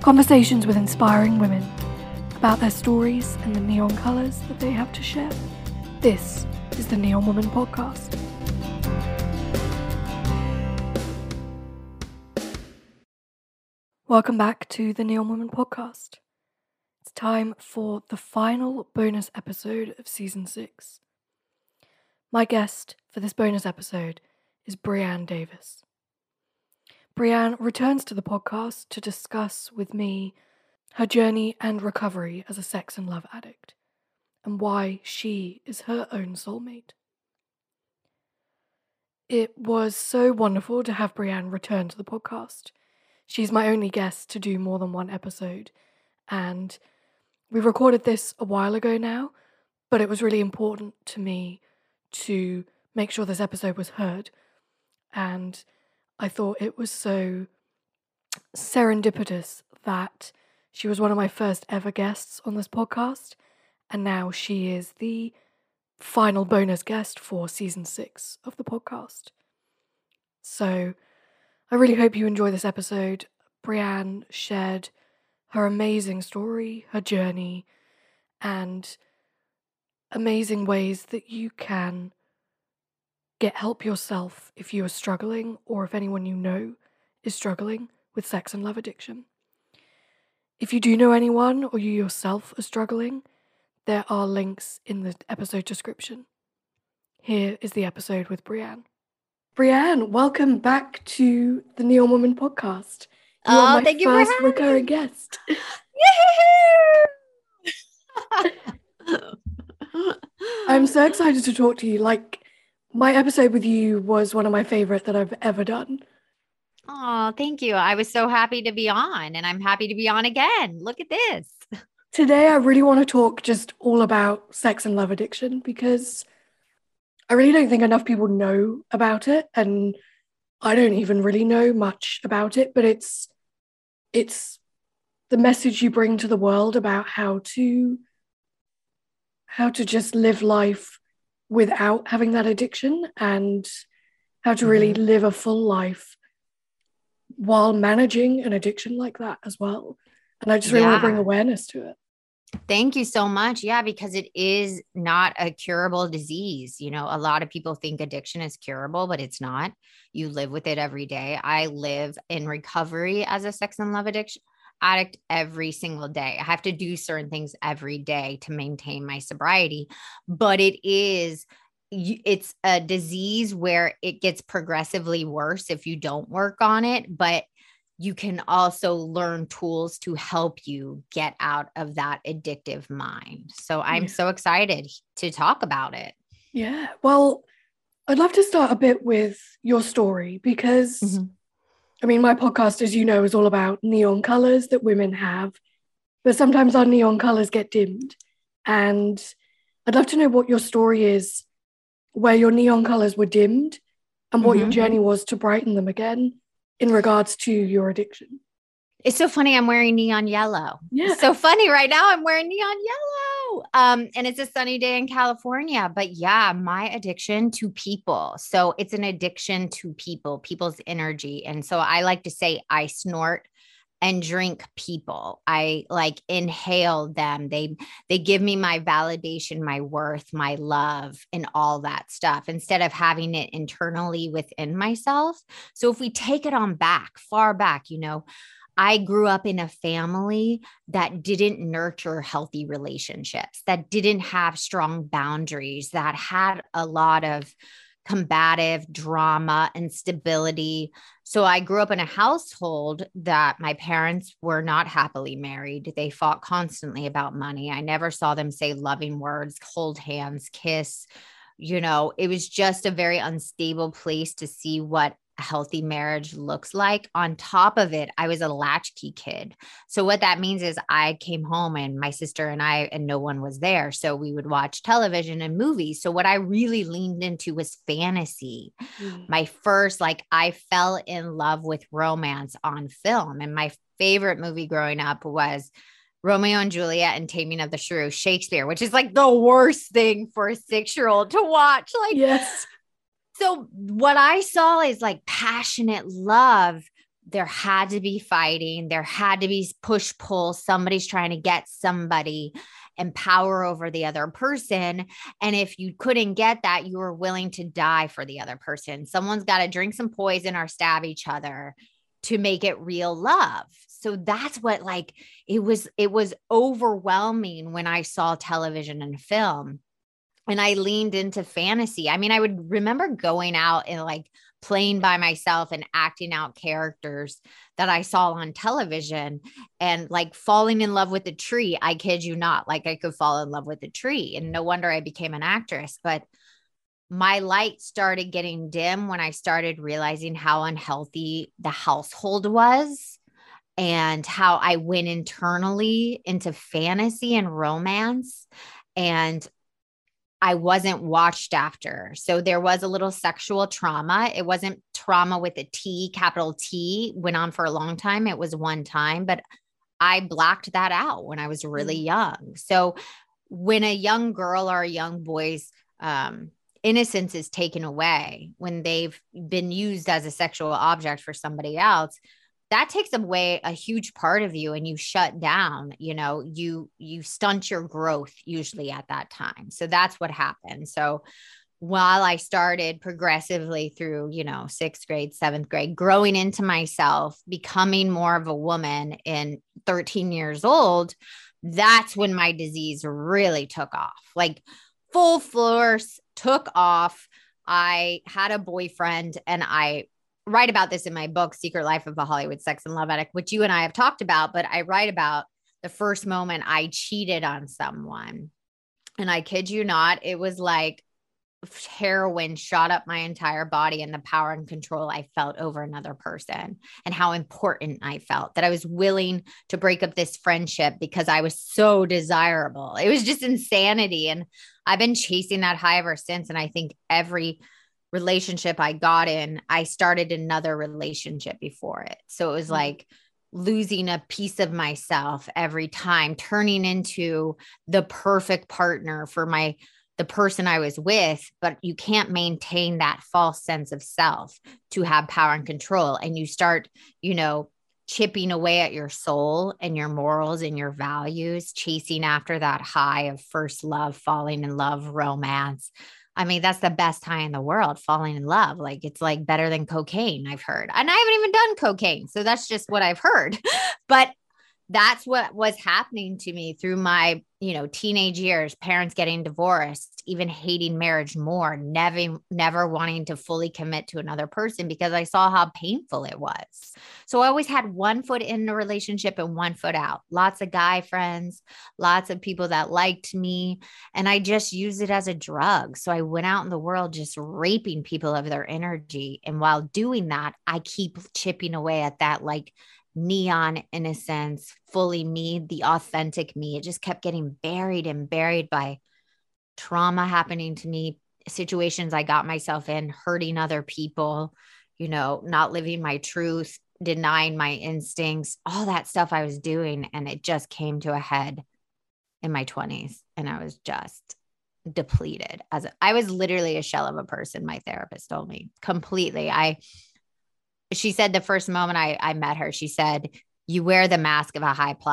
Conversations with inspiring women about their stories and the neon colours that they have to share. This is the Neon Woman Podcast. Welcome back to the Neon Woman Podcast. It's time for the final bonus episode of Season 6. My guest for this bonus episode is Brianne Davis. Brianne returns to the podcast to discuss with me her journey and recovery as a sex and love addict, and why she is her own soulmate. It was so wonderful to have Brianne return to the podcast. She's my only guest to do more than one episode, and we recorded this a while ago now, but it was really important to me to make sure this episode was heard, and I thought it was so serendipitous that she was one of my first ever guests on this podcast, and now she is the final bonus guest for Season 6 of the podcast. So I really hope you enjoy this episode. Brianne shared her amazing story, her journey, and amazing ways that you can get help yourself if you are struggling, or if anyone you know is struggling with sex and love addiction. If you do know anyone, or you yourself are struggling, there are links in the episode description. Here is the episode with Brianne. Brianne, welcome back to the Neon Woman Podcast. You are my first recurring guest. I'm so excited to talk to you. My episode with you was one of my favorite that I've ever done. Oh, thank you. I was so happy to be on, and I'm happy to be on again. Look at this. Today, I really want to talk just all about sex and love addiction, because I really don't think enough people know about it, and I don't even really know much about it, but it's the message you bring to the world about how to just live life without having that addiction, and how to really live a full life while managing an addiction like that as well. And I just really want to bring awareness to it. Thank you so much. Yeah, because it is not a curable disease. You know, a lot of people think addiction is curable, but it's not. You live with it every day. I live in recovery as a sex and love addict every single day. I have to do certain things every day to maintain my sobriety, but it's a disease where it gets progressively worse if you don't work on it, but you can also learn tools to help you get out of that addictive mind. So I'm so excited to talk about it. Yeah. Well, I'd love to start a bit with your story, because I mean, my podcast, as you know, is all about neon colors that women have, but sometimes our neon colors get dimmed. And I'd love to know what your story is, where your neon colors were dimmed, and what your journey was to brighten them again in regards to your addiction. It's so funny. I'm wearing neon yellow. Yeah. It's so funny right now. I'm wearing neon yellow. And it's a sunny day in California, but yeah, my addiction to people. So it's an addiction to people, people's energy. And so I like to say I snort and drink people. I inhale them. They give me my validation, my worth, my love, and all that stuff, instead of having it internally within myself. So if we take it on back, far back, I grew up in a family that didn't nurture healthy relationships, that didn't have strong boundaries, that had a lot of combative drama, instability. So I grew up in a household that my parents were not happily married. They fought constantly about money. I never saw them say loving words, hold hands, kiss. It was just a very unstable place to see what a healthy marriage looks like. On top of it, I was a latchkey kid. So what that means is I came home and my sister and I, and no one was there. So we would watch television and movies. So what I really leaned into was fantasy. My first, I fell in love with romance on film. And my favorite movie growing up was Romeo and Juliet and Taming of the Shrew, Shakespeare, which is the worst thing for a 6-year-old to watch. Yes. So what I saw is passionate love there had to be fighting. There had to be push pull. Somebody's trying to get somebody and power over the other person. And if you couldn't get that, you were willing to die for the other person. Someone's got to drink some poison or stab each other to make it real love. So that's what, like, it was overwhelming when I saw television and film, and I leaned into fantasy. I mean, I would remember going out and like playing by myself and acting out characters that I saw on television, and like falling in love with a tree. I kid you not. Like, I could fall in love with a tree, and no wonder I became an actress. But my light started getting dim when I started realizing how unhealthy the household was, and how I went internally into fantasy and romance, and I wasn't watched after. So there was a little sexual trauma. It wasn't trauma with a T, capital T, went on for a long time. It was one time, but I blacked that out when I was really young. So when a young girl or a young boy's innocence is taken away, when they've been used as a sexual object for somebody else, that takes away a huge part of you, and you shut down, you stunt your growth usually at that time. So that's what happened. So while I started progressively through, 6th grade, 7th grade, growing into myself, becoming more of a woman in 13 years old, that's when my disease really took off, like full force, took off. I had a boyfriend, and I write about this in my book, Secret Life of a Hollywood Sex and Love Addict, which you and I have talked about, but I write about the first moment I cheated on someone. And I kid you not, it was like heroin shot up my entire body, and the power and control I felt over another person, and how important I felt, that I was willing to break up this friendship because I was so desirable. It was just insanity. And I've been chasing that high ever since. And I think every relationship I got in, I started another relationship before it. So it was like losing a piece of myself every time, turning into the perfect partner for the person I was with. But you can't maintain that false sense of self to have power and control. And you start, chipping away at your soul and your morals and your values, chasing after that high of first love, falling in love, romance. I mean, that's the best high in the world, falling in love. Like, it's like better than cocaine, I've heard. And I haven't even done cocaine. So that's just what I've heard. But that's what was happening to me through my, teenage years, parents getting divorced, even hating marriage more, never wanting to fully commit to another person because I saw how painful it was. So I always had one foot in a relationship and one foot out. Lots of guy friends, lots of people that liked me, and I just used it as a drug. So I went out in the world just raping people of their energy. And while doing that, I keep chipping away at that, like, neon innocence, fully me, the authentic me. It just kept getting buried and buried by trauma happening to me, situations I got myself in, hurting other people, not living my truth, denying my instincts, all that stuff I was doing. And it just came to a head in my 20s. And I was just depleted. I was literally a shell of a person, my therapist told me, completely. She said the first moment I met her, she said, you wear the mask of a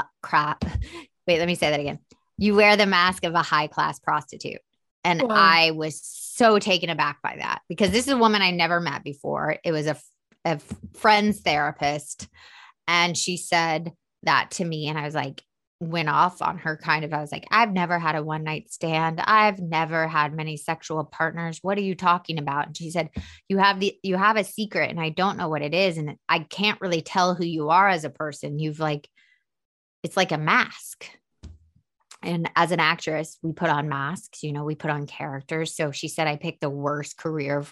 wait, let me say that again. You wear the mask of a high class prostitute. And wow. I was so taken aback by that, because this is a woman I never met before. It was a friend's therapist. And she said that to me. And I was like, went off on her I was like, I've never had a one night stand. I've never had many sexual partners. What are you talking about? And she said, you have a secret, and I don't know what it is. And I can't really tell who you are as a person. It's like a mask. And as an actress, we put on masks, we put on characters. So she said, I picked the worst career,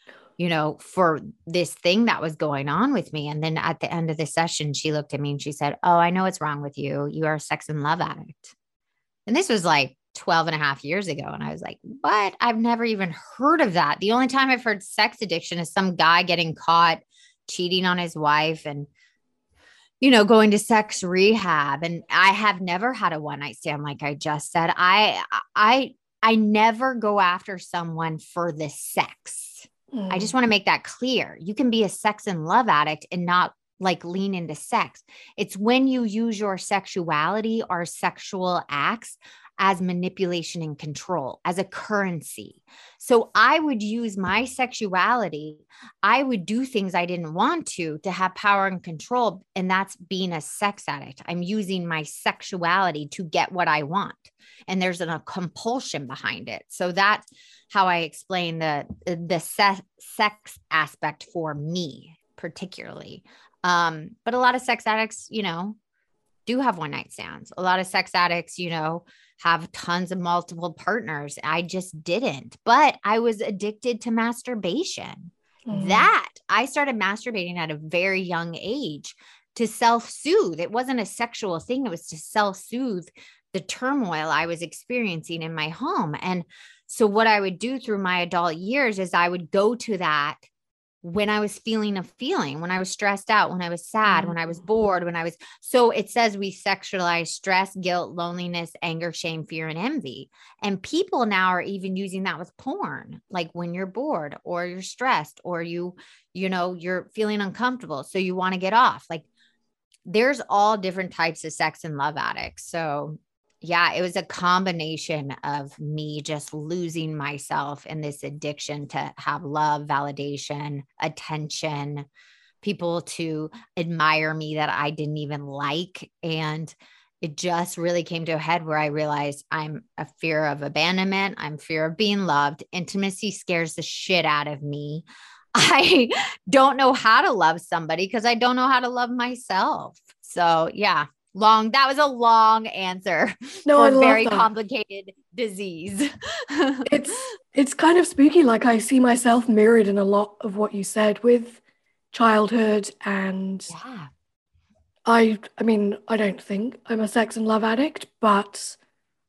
for this thing that was going on with me. And then at the end of the session, she looked at me and she said, oh, I know what's wrong with you. You are a sex and love addict. And this was like 12 and a half years ago. And I was like, what? I've never even heard of that. The only time I've heard sex addiction is some guy getting caught cheating on his wife and, going to sex rehab. And I have never had a one night stand. Like I just said, I never go after someone for the sex. I just want to make that clear. You can be a sex and love addict and not like lean into sex. It's when you use your sexuality or sexual acts as manipulation and control, as a currency. So I would use my sexuality. I would do things I didn't want to have power and control. And that's being a sex addict. I'm using my sexuality to get what I want. And there's a compulsion behind it. So that's how I explain the sex aspect for me, particularly. But a lot of sex addicts, do have one night stands. A lot of sex addicts, have tons of multiple partners. I just didn't, but I was addicted to masturbation. That I started masturbating at a very young age to self-soothe. It wasn't a sexual thing. It was to self-soothe the turmoil I was experiencing in my home. And so what I would do through my adult years is I would go to that when I was feeling a feeling, when I was stressed out, when I was sad, when I was bored, so it says we sexualize stress, guilt, loneliness, anger, shame, fear, and envy. And people now are even using that with porn, like when you're bored or you're stressed or you're feeling uncomfortable. So you want to get off. Like there's all different types of sex and love addicts. So yeah, it was a combination of me just losing myself in this addiction to have love, validation, attention, people to admire me that I didn't even like. And it just really came to a head where I realized I'm a fear of abandonment. I'm fear of being loved. Intimacy scares the shit out of me. I don't know how to love somebody because I don't know how to love myself. So yeah. That was a long answer for a very complicated disease. It's kind of spooky. Like I see myself mirrored in a lot of what you said with childhood. And I mean, I don't think I'm a sex and love addict, but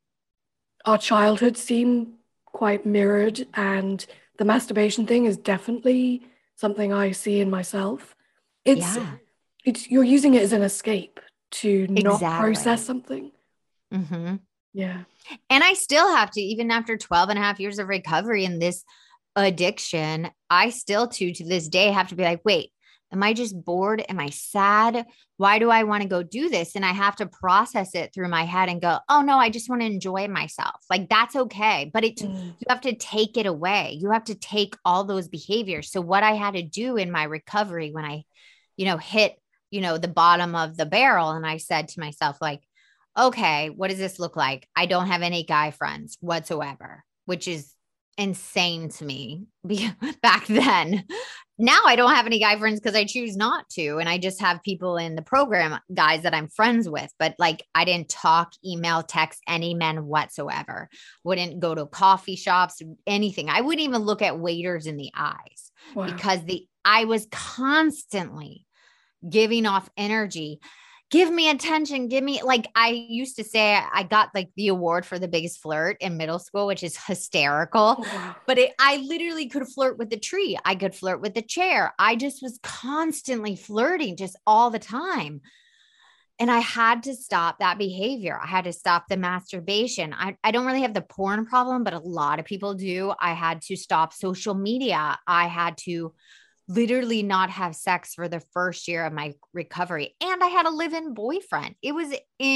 our childhood seem quite mirrored, and the masturbation thing is definitely something I see in myself. It's you're using it as an escape to not process something. Mm-hmm. Yeah. And I still have to, even after 12 and a half years of recovery in this addiction, I still to this day have to be like, wait, am I just bored? Am I sad? Why do I want to go do this? And I have to process it through my head and go, oh no, I just want to enjoy myself. Like that's okay. But you have to take it away. You have to take all those behaviors. So what I had to do in my recovery when I, hit the bottom of the barrel. And I said to myself, like, okay, what does this look like? I don't have any guy friends whatsoever, which is insane to me back then. Now I don't have any guy friends because I choose not to. And I just have people in the program, guys that I'm friends with, but like I didn't talk, email, text any men whatsoever. Wouldn't go to coffee shops, anything. I wouldn't even look at waiters in the eyes because I was constantly giving off energy. Give me attention. Give me, like, I used to say I got like the award for the biggest flirt in middle school, which is hysterical. But I literally could flirt with the tree. I could flirt with the chair. I just was constantly flirting just all the time. And I had to stop that behavior. I had to stop the masturbation. I don't really have the porn problem, but a lot of people do. I had to stop social media. I had to literally not have sex for the first year of my recovery. And I had a live-in boyfriend. It was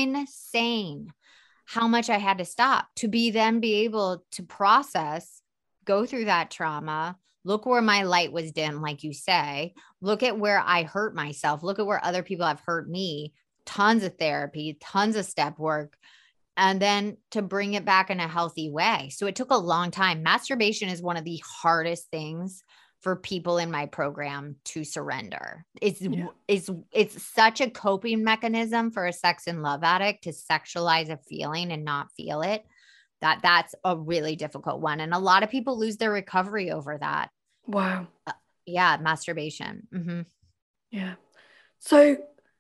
insane how much I had to stop to be able to process, go through that trauma, look where my light was dim, like you say, look at where I hurt myself, look at where other people have hurt me, tons of therapy, tons of step work, and then to bring it back in a healthy way. So it took a long time. Masturbation is one of the hardest things for people in my program to surrender. It's such a coping mechanism for a sex and love addict to sexualize a feeling and not feel it. That's a really difficult one. And a lot of people lose their recovery over that. Wow. Yeah. Masturbation. Mm-hmm. Yeah. So,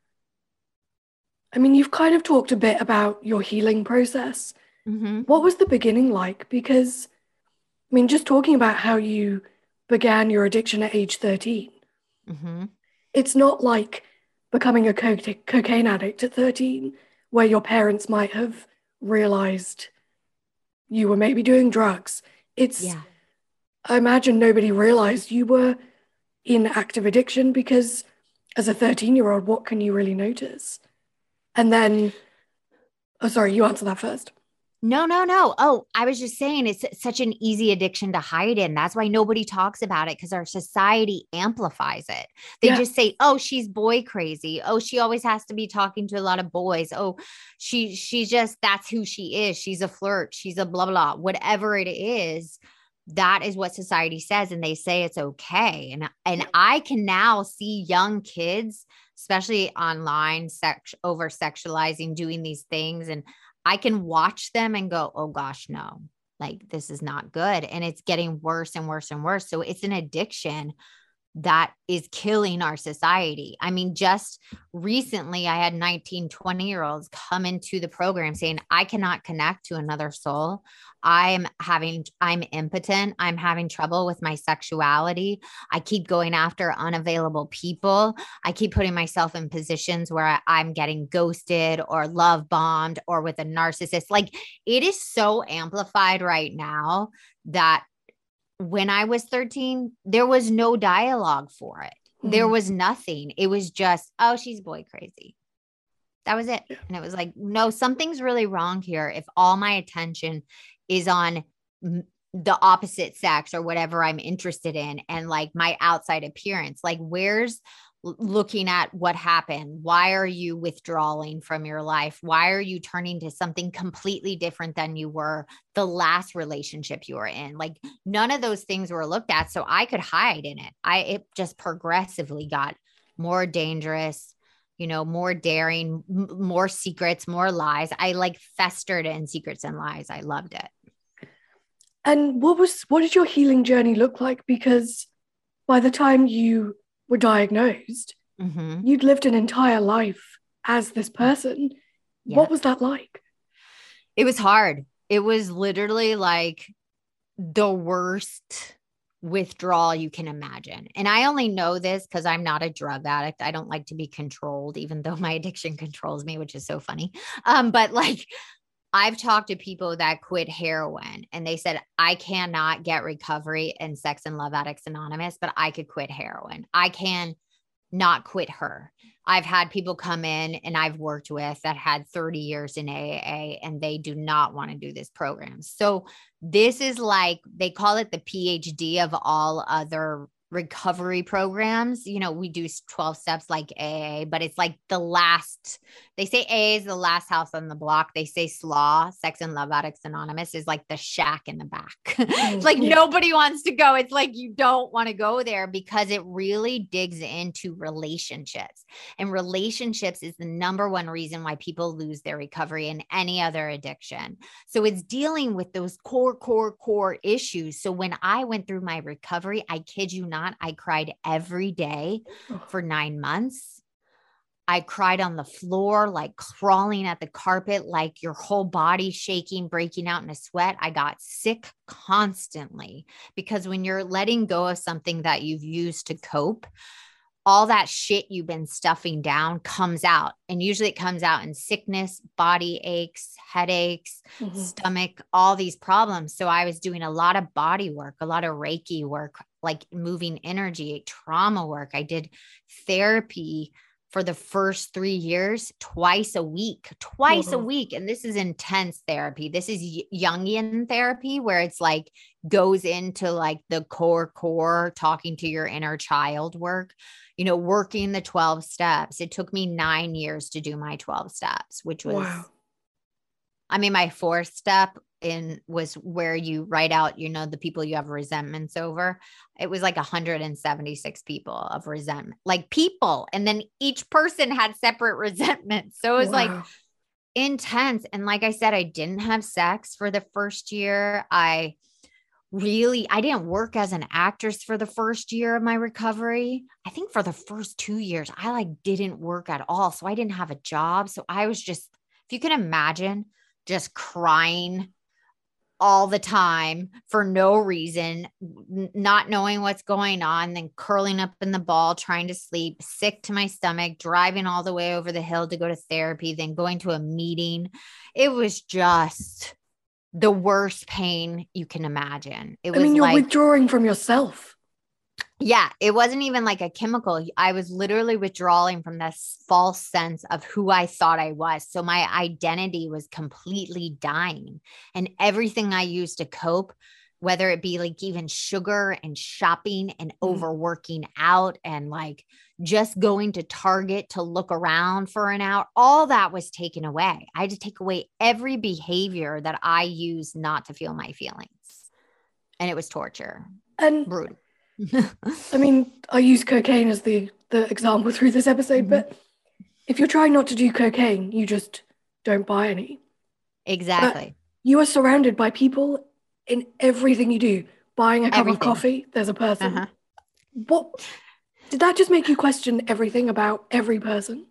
I mean, you've kind of talked a bit about your healing process. Mm-hmm. What was the beginning like? Because, I mean, just talking about how you began your addiction at age 13. Mm-hmm. It's not like becoming a cocaine addict at 13, where your parents might have realized you were maybe doing drugs. I imagine nobody realized you were in active addiction because as a 13-year-old, what can you really notice? And then, oh, sorry, you answer that first. No, no, no. Oh, I was just saying it's such an easy addiction to hide in. That's why nobody talks about it because our society amplifies it. They just say, "Oh, she's boy crazy. Oh, she always has to be talking to a lot of boys. Oh, she's just that's who she is. She's a flirt. She's a blah blah. Whatever it is, that is what society says and they say it's okay." And I can now see young kids, especially online, over sexualizing, doing these things, and I can watch them and go, oh gosh, no, like this is not good. And it's getting worse and worse and worse. So it's an addiction that is killing our society. I mean, just recently I had 19, 20-year-olds come into the program saying, I cannot connect to another soul. I'm impotent. I'm having trouble with my sexuality. I keep going after unavailable people. I keep putting myself in positions where I'm getting ghosted or love bombed or with a narcissist. Like it is so amplified right now that when I was 13, there was no dialogue for it. There was nothing. It was just, oh, she's boy crazy. That was it. And it was like, no, something's really wrong here. If all my attention is on the opposite sex or whatever I'm interested in and like my outside appearance, like where's looking at what happened? Why are you withdrawing from your life? Why are you turning to something completely different than you were the last relationship you were in? Like none of those things were looked at. So I could hide in it. It just progressively got more dangerous, more daring, more secrets, more lies. I like festered in secrets and lies. I loved it. And what did your healing journey look like? Because by the time you were diagnosed, you'd lived an entire life as this person. Yeah. What was that like? It was hard. It was literally like the worst withdrawal you can imagine. And I only know this because I'm not a drug addict. I don't like to be controlled, even though my addiction controls me, which is so funny. But like I've talked to people that quit heroin and they said, I cannot get recovery in Sex and Love Addicts Anonymous, but I could quit heroin. I can not quit her. I've had people come in and I've worked with that had 30 years in AA and they do not want to do this program. So this is like, they call it the PhD of all other recovery programs. We do 12 steps like AA, but it's like they say AA is the last house on the block. They say SLAW, Sex and Love Addicts Anonymous, is like the shack in the back. It's like nobody wants to go. It's like you don't want to go there because it really digs into relationships. And relationships is the number one reason why people lose their recovery in any other addiction. So it's dealing with those core issues. So when I went through my recovery, I kid you not, I cried every day for 9 months. I cried on the floor, like crawling at the carpet, like your whole body shaking, breaking out in a sweat. I got sick constantly because when you're letting go of something that you've used to cope, all that shit you've been stuffing down comes out. And usually it comes out in sickness, body aches, headaches, stomach, all these problems. So I was doing a lot of body work, a lot of Reiki work, like moving energy, trauma work. I did therapy for the first 3 years, twice a week. And this is intense therapy. This is Jungian therapy where it's like goes into like the core, talking to your inner child work, working the 12 steps. It took me 9 years to do my 12 steps, which was, my fourth step was where you write out, the people you have resentments over. It was like 176 people of resentment, like people. And then each person had separate resentments. So it was like intense. And like I said, I didn't have sex for the first year. I didn't work as an actress for the first year of my recovery. I think for the first 2 years, I didn't work at all. So I didn't have a job. So I was just, if you can imagine, just crying all the time for no reason, not knowing what's going on, then curling up in the ball, trying to sleep, sick to my stomach, driving all the way over the hill to go to therapy, then going to a meeting. It was just the worst pain you can imagine. It was you're withdrawing from yourself. Yeah, it wasn't even like a chemical. I was literally withdrawing from this false sense of who I thought I was. So my identity was completely dying. And everything I used to cope, whether it be like even sugar and shopping and overworking out and like just going to Target to look around for an hour, all that was taken away. I had to take away every behavior that I used not to feel my feelings. And it was torture. And brutal. I mean, I use cocaine as the example through this episode, but if you're trying not to do cocaine, you just don't buy any. Exactly. But you are surrounded by people in everything you do. Buying a cup of coffee, there's a person. What did that just make you question everything about every person?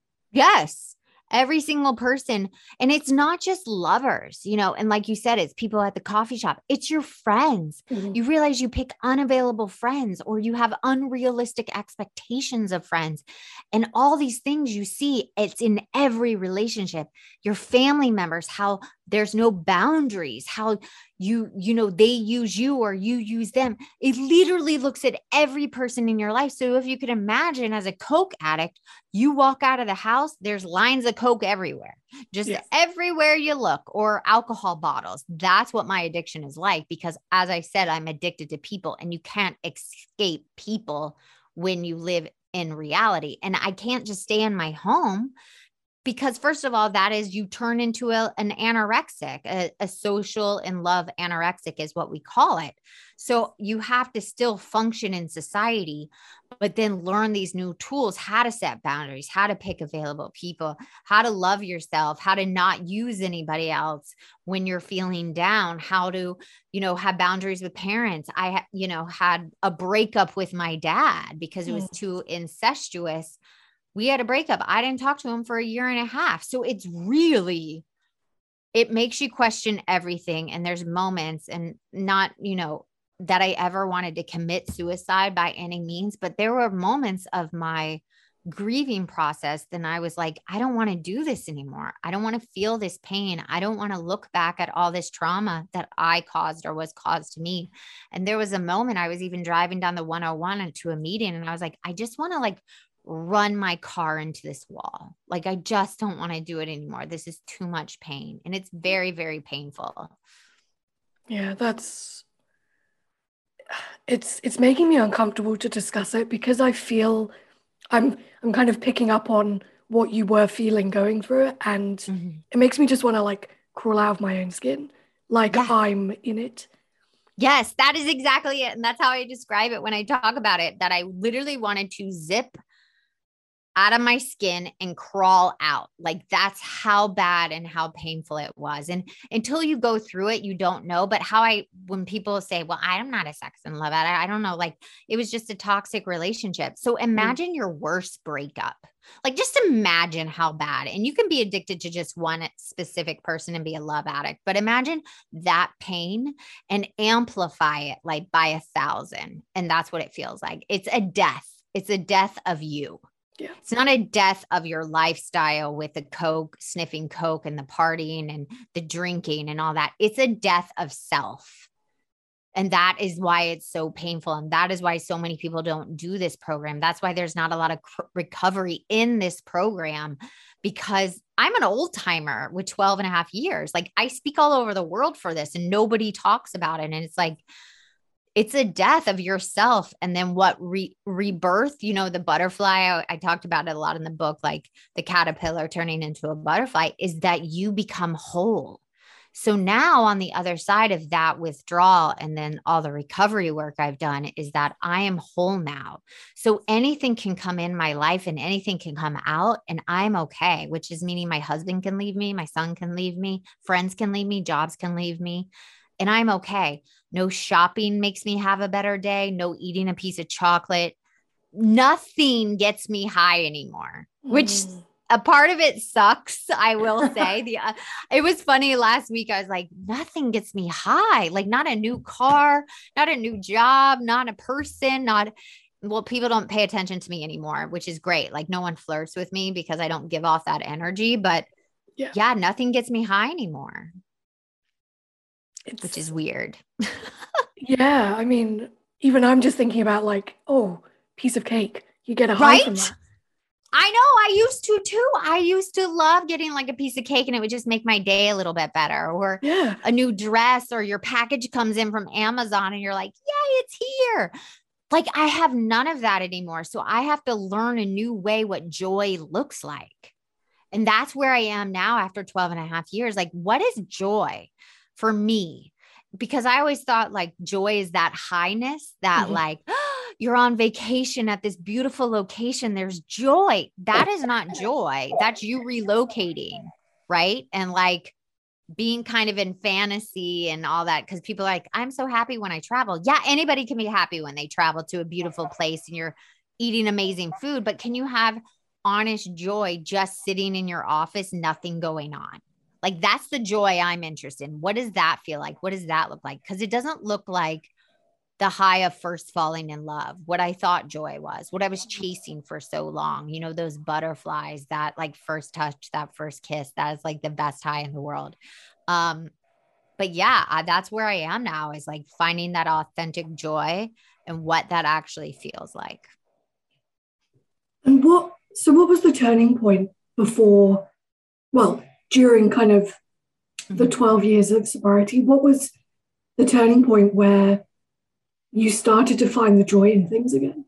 Yes. Every single person. And it's not just lovers, you know, and like you said, it's people at the coffee shop. It's your friends. You realize you pick unavailable friends or you have unrealistic expectations of friends. And all these things you see, it's in every relationship. Your family members, how there's no boundaries, how you know, they use you or you use them. It literally looks at every person in your life. So if you could imagine as a Coke addict, you walk out of the house, there's lines of Coke everywhere, just everywhere you look, or alcohol bottles. That's what my addiction is like, because as I said, I'm addicted to people and you can't escape people when you live in reality. And I can't just stay in my home. Because first of all, that is you turn into an anorexic, a social and love anorexic is what we call it. So you have to still function in society, but then learn these new tools, how to set boundaries, how to pick available people, how to love yourself, how to not use anybody else when you're feeling down, how to, you know, have boundaries with parents. I, you know, had a breakup with my dad because it was too incestuous. We had a breakup. I didn't talk to him for a year and a half. So it's really, it makes you question everything. And there's moments, and not, you know, that I ever wanted to commit suicide by any means, but there were moments of my grieving process. Then I was like, I don't want to do this anymore. I don't want to feel this pain. I don't want to look back at all this trauma that I caused or was caused to me. And there was a moment I was even driving down the 101 to a meeting, and I was like, I just want to like run my car into this wall. Like, I just don't want to do it anymore. This is too much pain. And it's very, very painful. Yeah, it's making me uncomfortable to discuss it because I feel I'm kind of picking up on what you were feeling going through it, and it makes me just want to like crawl out of my own skin, like I'm in it. Yes, that is exactly it. And that's how I describe it when I talk about it, that I literally wanted to zip out of my skin and crawl out. Like, that's how bad and how painful it was. And until you go through it, you don't know. But when people say, well, I'm not a sex and love addict, I don't know, like it was just a toxic relationship. So imagine your worst breakup. Like, just imagine how bad, and you can be addicted to just one specific person and be a love addict, but imagine that pain and amplify it like by 1,000. And that's what it feels like. It's a death. It's a death of you. Yeah. It's not a death of your lifestyle with the Coke, sniffing Coke and the partying and the drinking and all that. It's a death of self. And that is why it's so painful. And that is why so many people don't do this program. That's why there's not a lot of recovery in this program, because I'm an old timer with 12 and a half years. Like, I speak all over the world for this and nobody talks about it. And it's like, it's a death of yourself. And then what rebirth, you know, the butterfly, I talked about it a lot in the book, like the caterpillar turning into a butterfly, is that you become whole. So now on the other side of that withdrawal and then all the recovery work I've done is that I am whole now. So anything can come in my life and anything can come out and I'm okay, which is meaning my husband can leave me, my son can leave me, friends can leave me, jobs can leave me. And I'm okay. No shopping makes me have a better day. No eating a piece of chocolate. Nothing gets me high anymore, which a part of it sucks. I will say it was funny last week. I was like, nothing gets me high. Like, not a new car, not a new job, not a person, people don't pay attention to me anymore, which is great. Like, no one flirts with me because I don't give off that energy, but yeah, nothing gets me high anymore. Which is weird. Yeah. I mean, even I'm just thinking about like, oh, piece of cake. You get a high Right? from that. I know, I used to too. I used to love getting like a piece of cake and it would just make my day a little bit better. Or Yeah. a new dress, or your package comes in from Amazon and you're like, yay, it's here. Like I have none of that anymore. So I have to learn a new way what joy looks like. And that's where I am now after 12 and a half years. Like, what is joy for me? Because I always thought like joy is that highness that like, you're on vacation at this beautiful location. There's joy. That is not joy. That's you relocating. Right. And like being kind of in fantasy and all that. Cause people are like, I'm so happy when I travel. Yeah. Anybody can be happy when they travel to a beautiful place and you're eating amazing food, but can you have honest joy just sitting in your office, nothing going on? Like that's the joy I'm interested in. What does that feel like? What does that look like? Because it doesn't look like the high of first falling in love, what I thought joy was, what I was chasing for so long, you know, those butterflies, that like first touch, that first kiss, that is like the best high in the world. But yeah, that's where I am now, is like finding that authentic joy and what that actually feels like. And what was the turning point before, well, during kind of the 12 years of sobriety? What was the turning point where you started to find the joy in things again?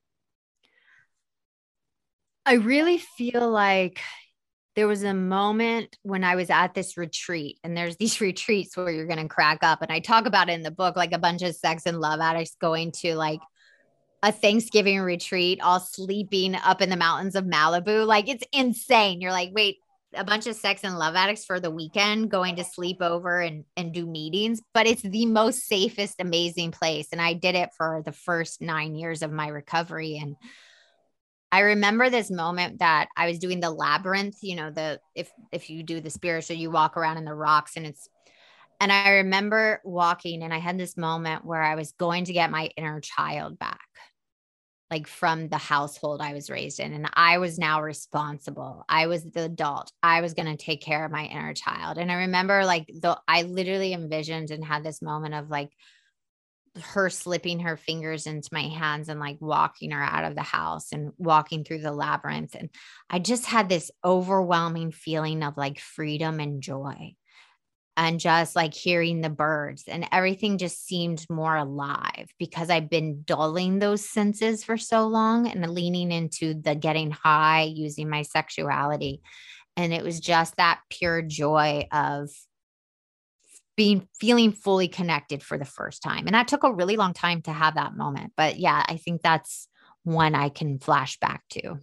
I really feel like there was a moment when I was at this retreat, and there's these retreats where you're going to crack up. And I talk about it in the book, like a bunch of sex and love addicts going to like a Thanksgiving retreat, all sleeping up in the mountains of Malibu. Like it's insane. You're like, wait, a bunch of sex and love addicts for the weekend going to sleep over and do meetings, but it's the most safest, amazing place. And I did it for the first 9 years of my recovery. And I remember this moment that I was doing the labyrinth, you know, if you do the spiritual, you walk around in the rocks and I remember walking and I had this moment where I was going to get my inner child back, like from the household I was raised in. And I was now responsible. I was the adult. I was going to take care of my inner child. And I remember like I literally envisioned and had this moment of like her slipping her fingers into my hands and like walking her out of the house and walking through the labyrinth. And I just had this overwhelming feeling of like freedom and joy. And just like hearing the birds, and everything just seemed more alive because I've been dulling those senses for so long and leaning into the getting high, using my sexuality. And it was just that pure joy of feeling fully connected for the first time. And that took a really long time to have that moment. But yeah, I think that's one I can flash back to.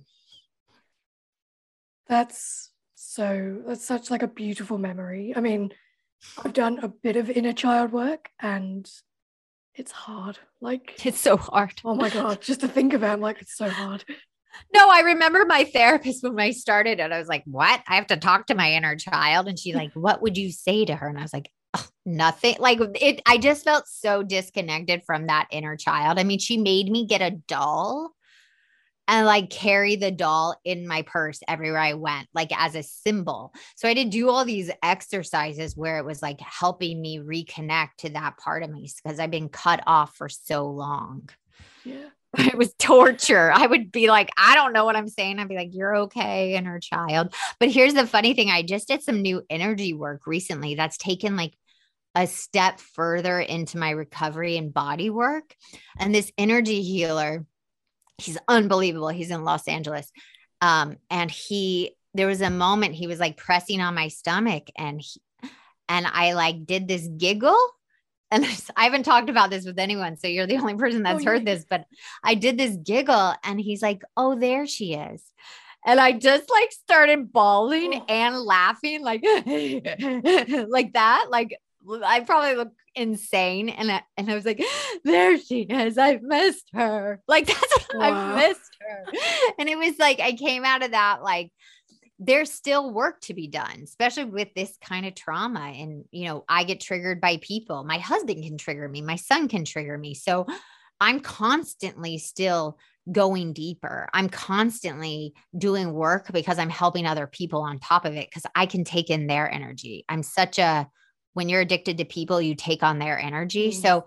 That's such like a beautiful memory. I mean, I've done a bit of inner child work and it's hard. Like it's so hard. Oh my God. Just to think about it, like it's so hard. No, I remember my therapist when I started and I was like, what? I have to talk to my inner child. And she's like, what would you say to her? And I was like, oh, nothing. Like I just felt so disconnected from that inner child. I mean, she made me get a doll and like carry the doll in my purse everywhere I went, like as a symbol. So I had to do all these exercises where it was like helping me reconnect to that part of me because I've been cut off for so long. Yeah. It was torture. I would be like, I don't know what I'm saying. I'd be like, you're okay, inner child. But here's the funny thing. I just did some new energy work recently that's taken like a step further into my recovery and body work. And this energy healer, he's unbelievable. He's in Los Angeles. And there was a moment he was like pressing on my stomach and I like did this giggle. And I haven't talked about this with anyone. So you're the only person that's heard this, but I did this giggle and he's like, oh, there she is. And I just like started bawling and laughing like, like that. Like I probably look insane. And I was like, there she is. I've missed her. Like that's what I've missed her. And it was like, I came out of that, like, there's still work to be done, especially with this kind of trauma. And, you know, I get triggered by people. My husband can trigger me. My son can trigger me. So I'm constantly still going deeper. I'm constantly doing work because I'm helping other people on top of it because I can take in their energy. When you're addicted to people, you take on their energy. So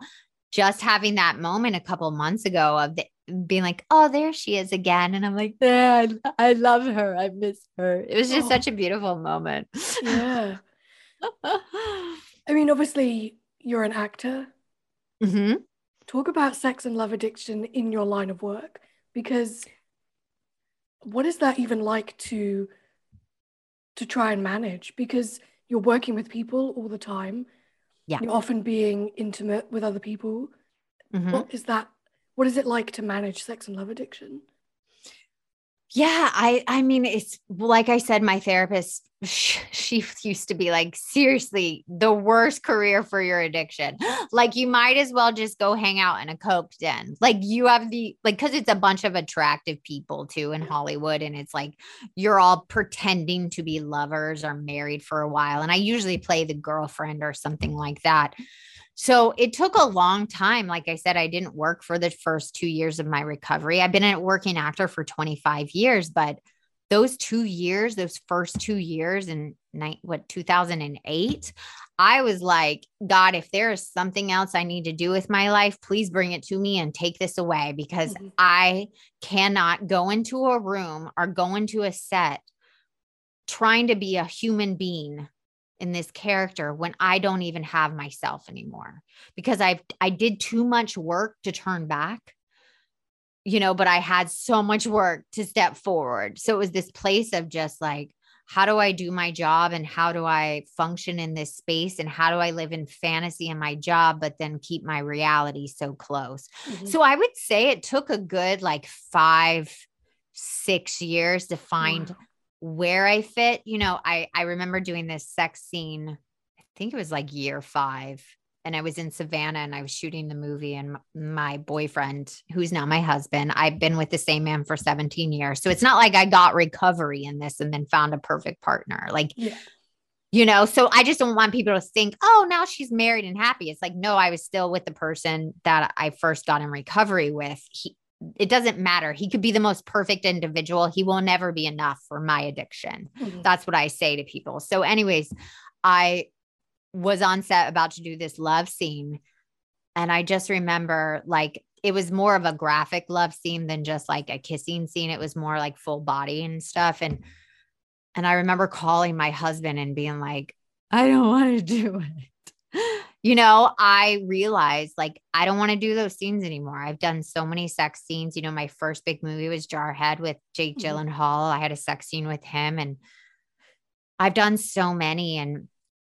just having that moment a couple months ago of being like, oh, there she is again. And I'm like, yeah, I love her. I miss her. It was just such a beautiful moment. Yeah. I mean, obviously, you're an actor. Mm-hmm. Talk about sex and love addiction in your line of work, because what is that even like to try and manage? Because you're working with people all the time. Yeah. You're often being intimate with other people. Mm-hmm. What is it like to manage sex and love addiction? Yeah, I mean, it's like I said, my therapist, she used to be like, seriously, the worst career for your addiction. Like, you might as well just go hang out in a coke den. Like, you have because it's a bunch of attractive people too in Hollywood. And it's like, you're all pretending to be lovers or married for a while. And I usually play the girlfriend or something like that. So it took a long time. Like I said, I didn't work for the first 2 years of my recovery. I've been a working actor for 25 years, but those 2 years, those first 2 years in 2008, I was like, God, if there is something else I need to do with my life, please bring it to me and take this away, because I cannot go into a room or go into a set trying to be a human being in this character when I don't even have myself anymore, because I did too much work to turn back, but I had so much work to step forward. So it was this place of just like, how do I do my job, and how do I function in this space, and how do I live in fantasy in my job, but then keep my reality so close? So I would say it took a good like 5-6 years to find where I fit. I remember doing this sex scene, I think it was like year 5, and I was in Savannah and I was shooting the movie, and my boyfriend, who's now my husband, I've been with the same man for 17 years. So it's not like I got recovery in this and then found a perfect partner. Like, so I just don't want people to think, oh, now she's married and happy. It's like, no, I was still with the person that I first got in recovery with. It doesn't matter. He could be the most perfect individual. He will never be enough for my addiction. That's what I say to people. So anyways, I was on set about to do this love scene. And I just remember like, it was more of a graphic love scene than just like a kissing scene. It was more like full body and stuff. And I remember calling my husband and being like, I don't want to do it. I realized like, I don't want to do those scenes anymore. I've done so many sex scenes. My first big movie was Jarhead with Jake Gyllenhaal. I had a sex scene with him, and I've done so many, and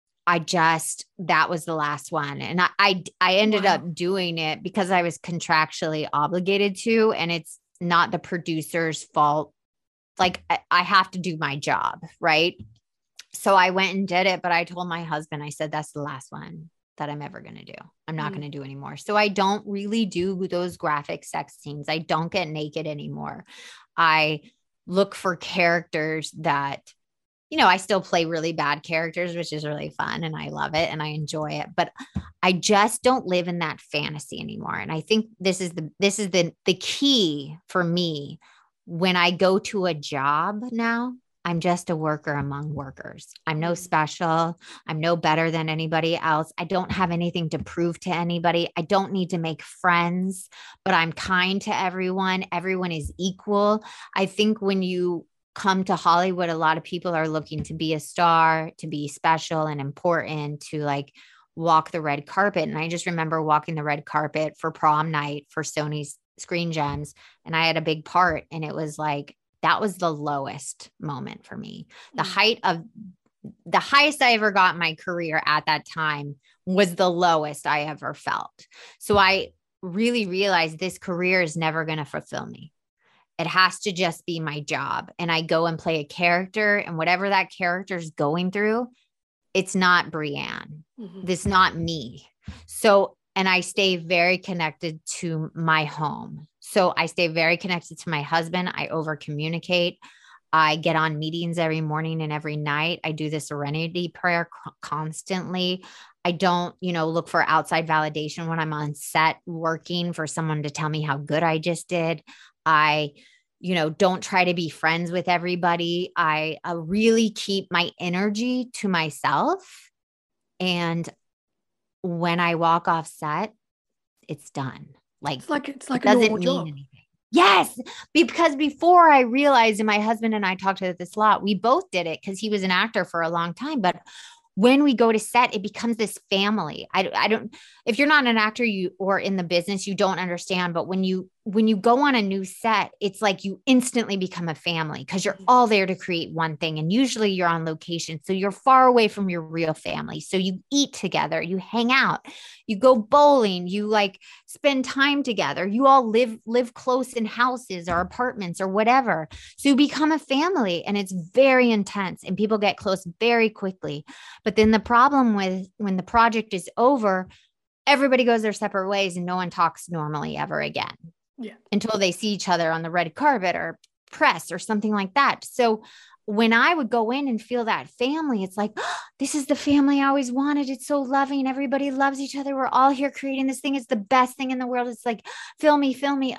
that was the last one. And I ended up doing it because I was contractually obligated to, and it's not the producer's fault. Like, I have to do my job. Right. So I went and did it, but I told my husband, I said, that's the last one that I'm ever going to do. I'm not going to do anymore. So I don't really do those graphic sex scenes. I don't get naked anymore. I look for characters that, I still play really bad characters, which is really fun, and I love it and I enjoy it, but I just don't live in that fantasy anymore. And I think this is the key for me. When I go to a job now, I'm just a worker among workers. I'm no special. I'm no better than anybody else. I don't have anything to prove to anybody. I don't need to make friends, but I'm kind to everyone. Everyone is equal. I think when you come to Hollywood, a lot of people are looking to be a star, to be special and important, to like walk the red carpet. And I just remember walking the red carpet for prom night for Sony's Screen Gems, and I had a big part, and it was like, that was the lowest moment for me. The highest I ever got in my career at that time was the lowest I ever felt. So I really realized this career is never going to fulfill me. It has to just be my job. And I go and play a character, and whatever that character is going through, it's not Brianne. This not me. So, and I stay very connected to my home. So I stay very connected to my husband. I over communicate. I get on meetings every morning and every night. I do the serenity prayer constantly. I don't, look for outside validation when I'm on set working for someone to tell me how good I just did. I, don't try to be friends with everybody. I really keep my energy to myself. And when I walk off set, it's done. Like it's like it a doesn't normal mean job. anything. Yes, because before I realized, and my husband and I talked about this a lot, we both did it because he was an actor for a long time. But when we go to set, it becomes this family. I don't, if you're not an actor, or in the business, you don't understand. But when you go on a new set, it's like you instantly become a family because you're all there to create one thing. And usually you're on location. So you're far away from your real family. So you eat together, you hang out, you go bowling, you like spend time together. You all live close in houses or apartments or whatever. So you become a family, and it's very intense, and people get close very quickly. But then the problem with when the project is over, everybody goes their separate ways and no one talks normally ever again. Yeah. Until they see each other on the red carpet or press or something like that. So when I would go in and feel that family, it's like, oh, this is the family I always wanted. It's so loving. Everybody loves each other. We're all here creating this thing. It's the best thing in the world. It's like, fill me.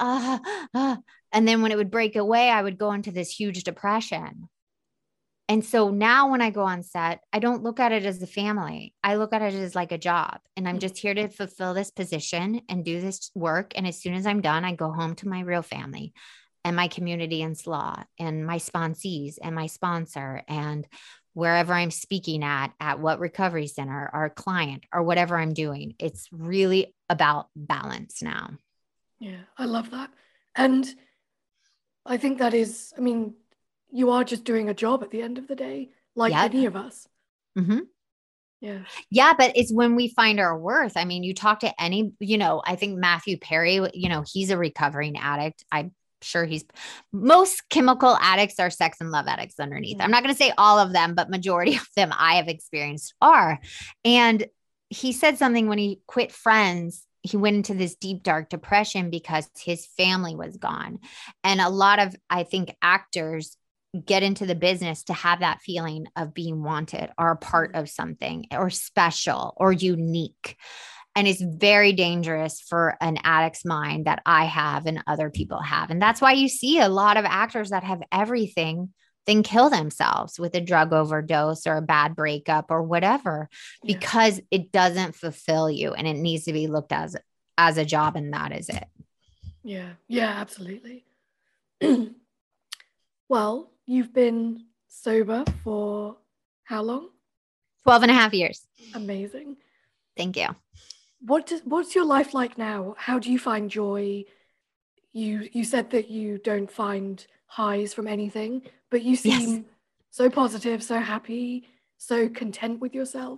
And then when it would break away, I would go into this huge depression. And so now when I go on set, I don't look at it as a family. I look at it as like a job, and I'm just here to fulfill this position and do this work. And as soon as I'm done, I go home to my real family and my community in SLA and my sponsees and my sponsor and wherever I'm speaking at what recovery center or client or whatever I'm doing. It's really about balance now. Yeah, I love that. And I think that is, I mean, you are just doing a job at the end of the day, like any of us. Mm-hmm. Yeah. Yeah. But it's when we find our worth. I mean, you talk to any, I think Matthew Perry, he's a recovering addict. I'm sure most chemical addicts are sex and love addicts underneath. I'm not going to say all of them, but majority of them I have experienced are. And he said something when he quit Friends. He went into this deep, dark depression because his family was gone. And a lot of, I think, actors get into the business to have that feeling of being wanted or a part of something or special or unique. And it's very dangerous for an addict's mind that I have and other people have. And that's why you see a lot of actors that have everything then kill themselves with a drug overdose or a bad breakup or whatever, because it doesn't fulfill you and it needs to be looked as a job. And that is it. Yeah. Yeah, absolutely. Well, you've been sober for how long? 12 and a half years. Amazing. Thank you. What's your life like now? How do you find joy? You said that you don't find highs from anything, but you seem so positive, so happy, so content with yourself.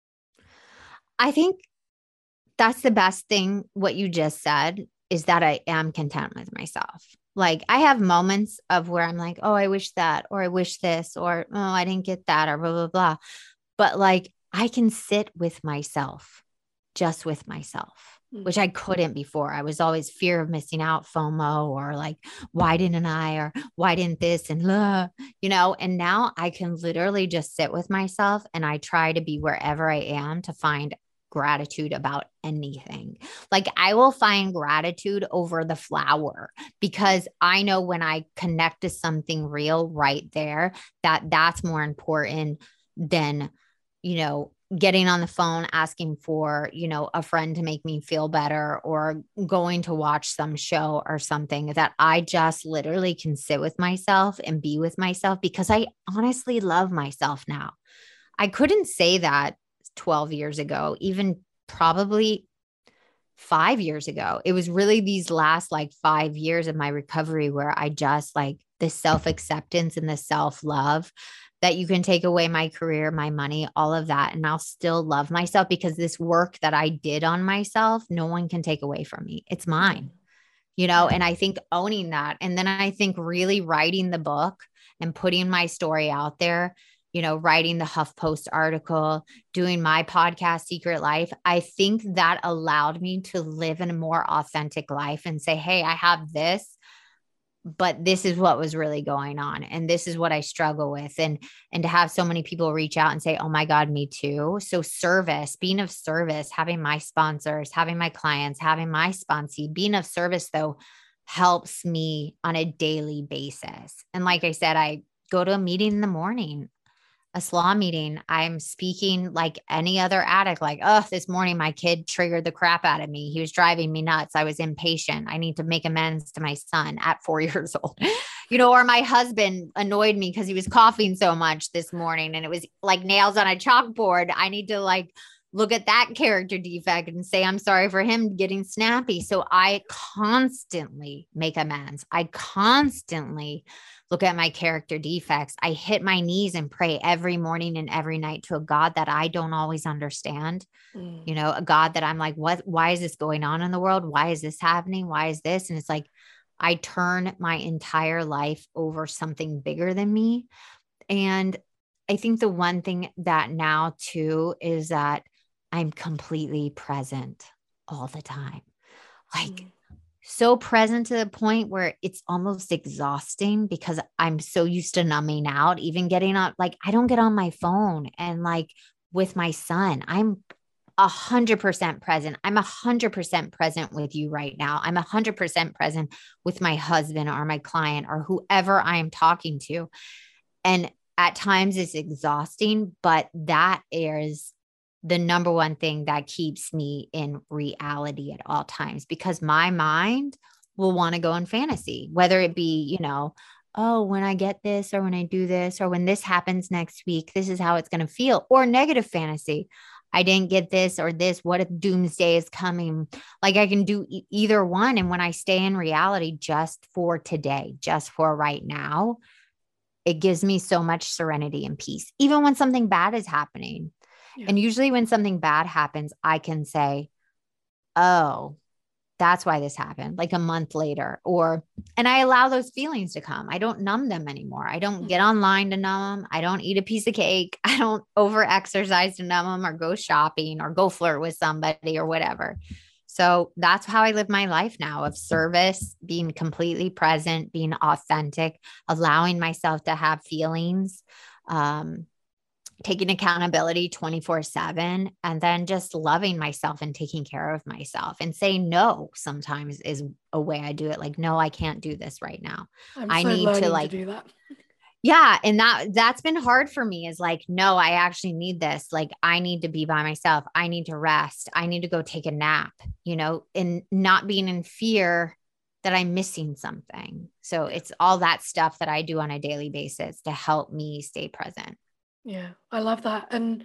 I think that's the best thing. What you just said is that I am content with myself. Like I have moments of where I'm like, oh, I wish that, or I wish this, or, oh, I didn't get that, or blah, blah, blah. But like, I can sit with myself, just with myself, which I couldn't before. I was always fear of missing out, FOMO, or like, why didn't I, or why didn't this, and and now I can literally just sit with myself, and I try to be wherever I am to find gratitude about anything. Like I will find gratitude over the flower because I know when I connect to something real right there, that's more important than, getting on the phone, asking for, a friend to make me feel better or going to watch some show or something. That I just literally can sit with myself and be with myself because I honestly love myself now. I couldn't say that 12 years ago, even probably 5 years ago. It was really these last like 5 years of my recovery where I just like the self-acceptance and the self-love that you can take away my career, my money, all of that. And I'll still love myself because this work that I did on myself, no one can take away from me. It's mine, and I think owning that. And then I think really writing the book and putting my story out there, writing the HuffPost article, doing my podcast, Secret Life, I think that allowed me to live in a more authentic life and say, hey, I have this, but this is what was really going on. And this is what I struggle with. And to have so many people reach out and say, oh my God, me too. So service, being of service, having my sponsors, having my clients, having my sponsee, being of service though, helps me on a daily basis. And like I said, I go to a meeting in the morning, a slaw meeting, I'm speaking like any other addict, like, oh, this morning my kid triggered the crap out of me. He was driving me nuts. I was impatient. I need to make amends to my son at 4 years old, or my husband annoyed me because he was coughing so much this morning and it was like nails on a chalkboard. I need to like look at that character defect and say, I'm sorry for him getting snappy. So I constantly make amends. I constantly look at my character defects. I hit my knees and pray every morning and every night to a God that I don't always understand. A God that I'm like, why is this going on in the world? Why is this happening? Why is this? And it's like, I turn my entire life over something bigger than me. And I think the one thing that now too is that I'm completely present all the time. Like, so present to the point where it's almost exhausting because I'm so used to numbing out, even getting on, like, I don't get on my phone. And like with my son, I'm 100% present. I'm 100% present with you right now. I'm 100% present with my husband or my client or whoever I am talking to. And at times it's exhausting, but that is the number one thing that keeps me in reality at all times, because my mind will want to go in fantasy, whether it be, oh, when I get this, or when I do this, or when this happens next week, this is how it's going to feel, or negative fantasy. I didn't get this or this. What if doomsday is coming? Like I can do either one. And when I stay in reality just for today, just for right now, it gives me so much serenity and peace, even when something bad is happening. Yeah. And usually when something bad happens, I can say, oh, that's why this happened, like a month later, and I allow those feelings to come. I don't numb them anymore. I don't get online to numb them. I don't eat a piece of cake. I don't over exercise to numb them or go shopping or go flirt with somebody or whatever. So that's how I live my life now, of service, being completely present, being authentic, allowing myself to have feelings, taking accountability 24/7, and then just loving myself and taking care of myself, and saying no sometimes is a way I do it. Like, no, I can't do this right now. I need to do that. Yeah. And that's been hard for me, is like, no, I actually need this. Like, I need to be by myself. I need to rest. I need to go take a nap, and not being in fear that I'm missing something. So it's all that stuff that I do on a daily basis to help me stay present. Yeah, I love that. And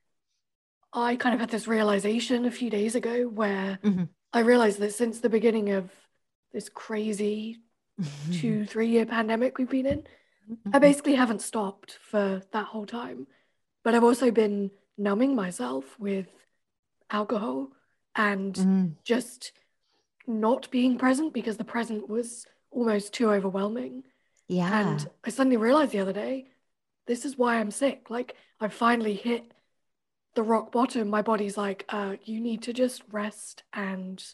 I kind of had this realization a few days ago where I realized that since the beginning of this crazy 2-3 year pandemic we've been in, I basically haven't stopped for that whole time. But I've also been numbing myself with alcohol and just not being present, because the present was almost too overwhelming. Yeah. And I suddenly realized the other day, this is why I'm sick. Like, I finally hit the rock bottom. My body's like, you need to just rest and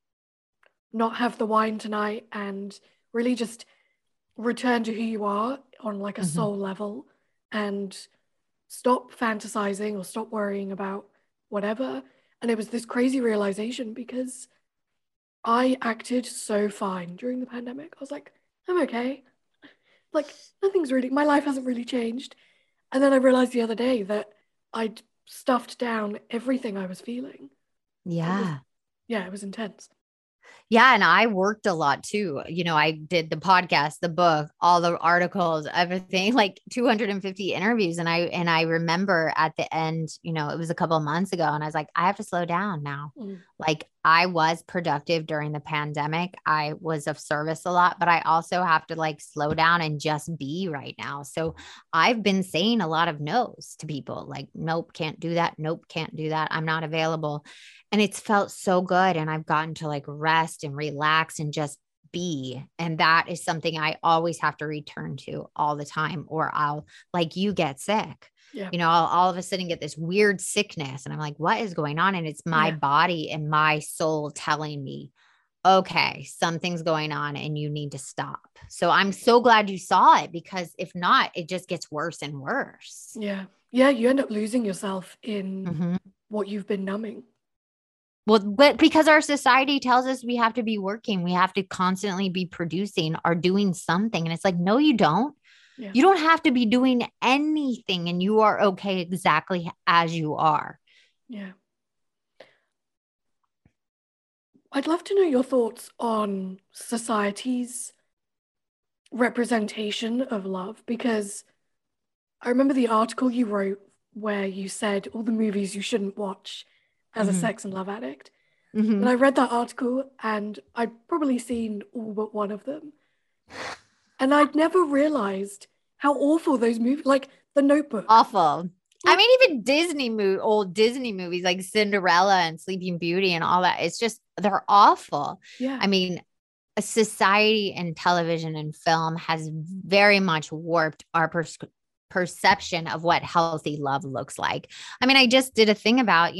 not have the wine tonight, and really just return to who you are on like a soul level, and stop fantasizing or stop worrying about whatever. And it was this crazy realization, because I acted so fine during the pandemic. I was like, I'm okay. Like, my life hasn't really changed. And then I realized the other day that I'd stuffed down everything I was feeling. Yeah. It was intense. Yeah. And I worked a lot too. I did the podcast, the book, all the articles, everything, like 250 interviews. And I remember at the end, it was a couple of months ago, and I was like, I have to slow down now. Like, I was productive during the pandemic. I was of service a lot, but I also have to like slow down and just be right now. So I've been saying a lot of no's to people, like, nope, can't do that. Nope, can't do that. I'm not available. And it's felt so good. And I've gotten to like rest and relax and just be. And that is something I always have to return to all the time, or I'll, like, you get sick. Yeah. I'll all of a sudden get this weird sickness, and I'm like, what is going on? And it's my body and my soul telling me, okay, something's going on and you need to stop. So I'm so glad you saw it, because if not, it just gets worse and worse. Yeah. Yeah. You end up losing yourself in what you've been numbing. Well, but because our society tells us we have to be working, we have to constantly be producing or doing something. And it's like, no, you don't. Yeah. You don't have to be doing anything, and you are okay exactly as you are. Yeah. I'd love to know your thoughts on society's representation of love, because I remember the article you wrote where you said all the movies you shouldn't watch as a Mm-hmm. sex and love addict. Mm-hmm. And I read that article and I'd probably seen all but one of them. And I'd never realized how awful those movies, like The Notebook. Awful. I Like, mean, even old Disney movies like Cinderella and Sleeping Beauty and all that, it's just, they're awful. yeah. I mean, a society and television and film has very much warped our perception of what healthy love looks like. I mean, I just did a thing about,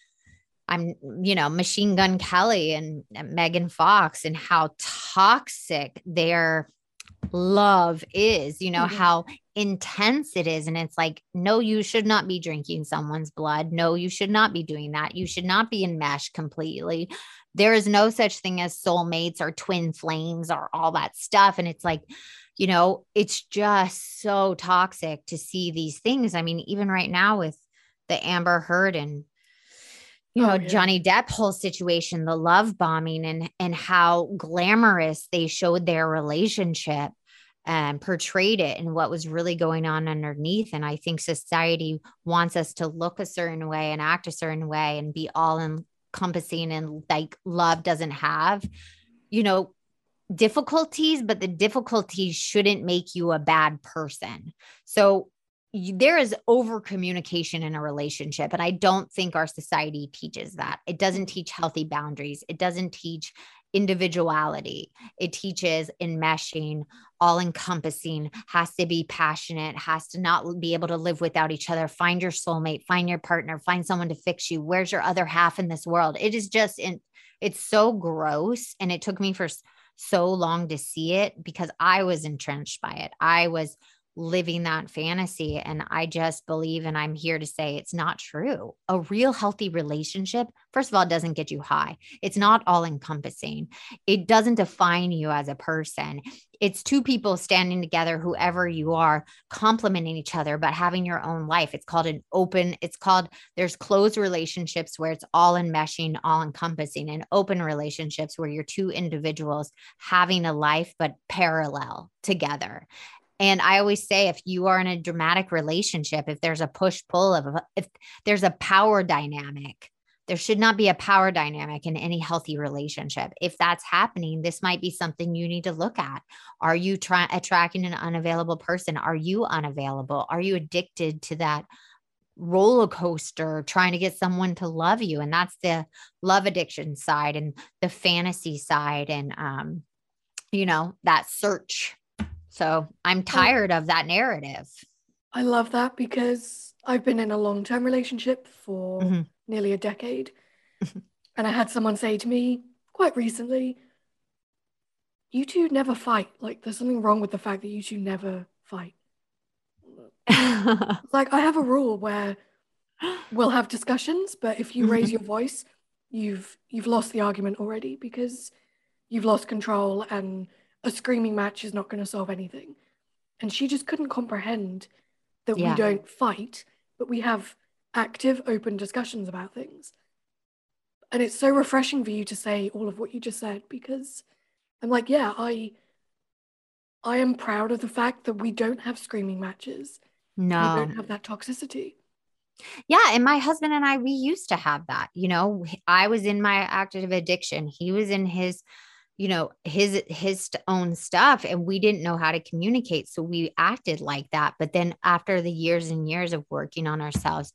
Machine Gun Kelly and Megan Fox and how toxic their love is, how intense it is. And it's like, no, you should not be drinking someone's blood. No, you should not be doing that. You should not be enmeshed completely. There is no such thing as soulmates or twin flames or all that stuff. And it's like, it's just so toxic to see these things. I mean, even right now with the Amber Heard and Johnny Depp whole situation, the love bombing and how glamorous they showed their relationship and portrayed it and what was really going on underneath. And I think society wants us to look a certain way and act a certain way and be all encompassing, and like love doesn't have, difficulties, but the difficulties shouldn't make you a bad person. So there is over communication in a relationship. And I don't think our society teaches that. It doesn't teach healthy boundaries. It doesn't teach individuality. It teaches enmeshing, all encompassing, has to be passionate, has to not be able to live without each other. Find your soulmate, find your partner, find someone to fix you. Where's your other half in this world? It is just, it's so gross. And it took me for so long to see it because I was entrenched by it. I was living that fantasy. And I just believe, and I'm here to say it's not true. A real healthy relationship, first of all, doesn't get you high. It's not all encompassing. It doesn't define you as a person. It's two people standing together, whoever you are, complementing each other, but having your own life. There's closed relationships where it's all enmeshing, all encompassing, and open relationships where you're two individuals having a life, but parallel together. And I always say, if you are in a dramatic relationship, if there's a push pull if there's a power dynamic, there should not be a power dynamic in any healthy relationship. If that's happening, this might be something you need to look at. Are you attracting an unavailable person? Are you unavailable? Are you addicted to that roller coaster trying to get someone to love you? And that's the love addiction side and the fantasy side and, that search. So I'm tired of that narrative. I love that because I've been in a long-term relationship for nearly a decade. And I had someone say to me quite recently, you two never fight. Like, there's something wrong with the fact that you two never fight. Like, I have a rule where we'll have discussions, but if you raise your voice, you've lost the argument already because you've lost control and a screaming match is not going to solve anything. And she just couldn't comprehend that we don't fight, but we have active, open discussions about things. And it's so refreshing for you to say all of what you just said, because I'm like, yeah, I am proud of the fact that we don't have screaming matches. No. We don't have that toxicity. Yeah. And my husband and I, we used to have that. I was in my active addiction. He was in his his own stuff, and we didn't know how to communicate. So we acted like that. But then after the years and years of working on ourselves,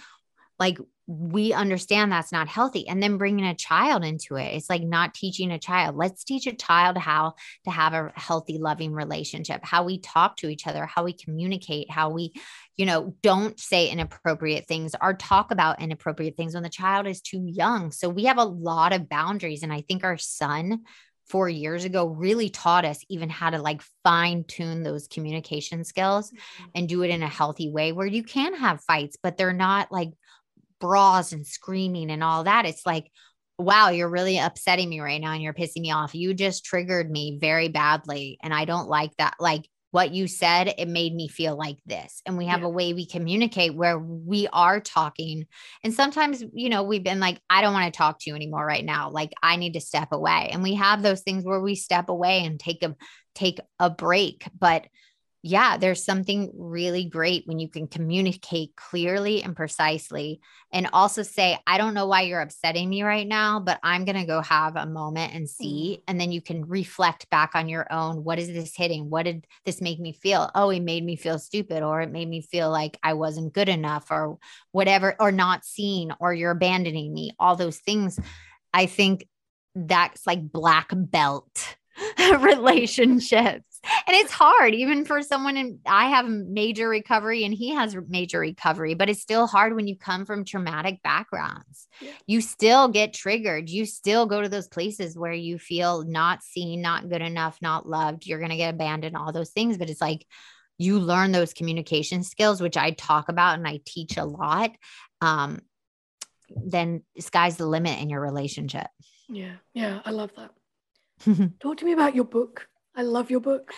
we understand that's not healthy. And then bringing a child into it, it's like not teaching a child. Let's teach a child how to have a healthy, loving relationship, how we talk to each other, how we communicate, how we, don't say inappropriate things or talk about inappropriate things when the child is too young. So we have a lot of boundaries. And I think our son 4 years ago really taught us even how to fine tune those communication skills and do it in a healthy way where you can have fights, but they're not like brawls and screaming and all that. It's like, wow, you're really upsetting me right now and you're pissing me off. You just triggered me very badly. And I don't like that. Like, what you said, it made me feel like this. And we have a way we communicate where we are talking. And sometimes, you know, we've been like, I don't want to talk to you anymore right now. Like I need to step away. And we have those things where we step away and take a break. But yeah, there's something really great when you can communicate clearly and precisely and also say, I don't know why you're upsetting me right now, but I'm going to go have a moment and see. And then you can reflect back on your own. What is this hitting? What did this make me feel? Oh, it made me feel stupid, or it made me feel like I wasn't good enough, or whatever, or not seen, or you're abandoning me. All those things. I think that's like black belt relationships. And it's hard, even for someone I have major recovery and he has major recovery, but it's still hard when you come from traumatic backgrounds. Yeah. You still get triggered. You still go to those places where you feel not seen, not good enough, not loved. You're going to get abandoned, all those things. But it's like you learn those communication skills, which I talk about and I teach a lot. Then sky's the limit in your relationship. Yeah. Yeah. I love that. Talk to me about your book. I love your book.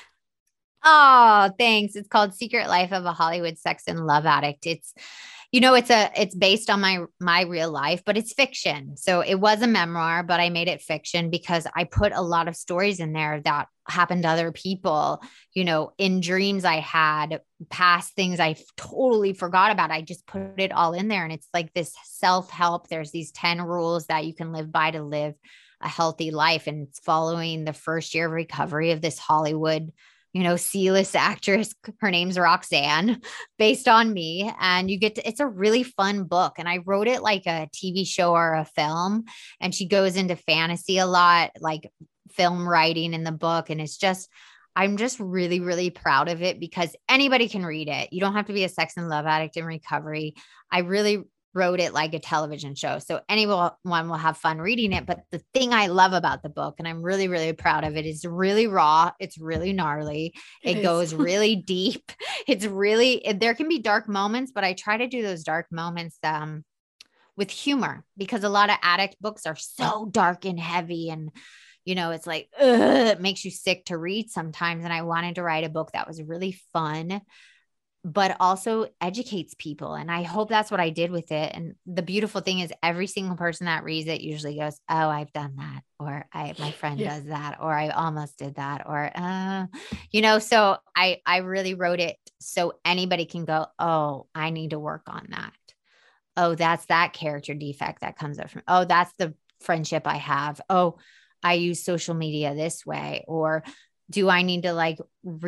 Oh, thanks. It's called Secret Life of a Hollywood Sex and Love Addict. It's, you know, it's based on my real life, but it's fiction. So it was a memoir, but I made it fiction because I put a lot of stories in there that happened to other people, you know, in dreams I had, past things I totally forgot about. I just put it all in there. And it's like this self-help. There's these 10 rules that you can live by to live a healthy life. And it's following the first year of recovery of this Hollywood, you know, C-list actress. Her name's Roxanne, based on me. And you get to, it's a really fun book. And I wrote it like a TV show or a film. And she goes into fantasy a lot, like film writing in the book. And it's just, I'm just really, really proud of it because anybody can read it. You don't have to be a sex and love addict in recovery. I really wrote it like a television show. So anyone will have fun reading it. But the thing I love about the book, and I'm really, really proud of it, is really raw. It's really gnarly. It goes really deep. It's really, there can be dark moments, but I try to do those dark moments with humor because a lot of addict books are so dark and heavy and, you know, it's like, it makes you sick to read sometimes. And I wanted to write a book that was really fun, but also educates people. And I hope that's what I did with it. And the beautiful thing is every single person that reads it usually goes, oh, I've done that. Or my friend does that. Or I almost did that. Or, you know, so I really wrote it so anybody can go, oh, I need to work on that. Oh, that's that character defect that comes up from, oh, that's the friendship I have. Oh, I use social media this way. Or do I need to like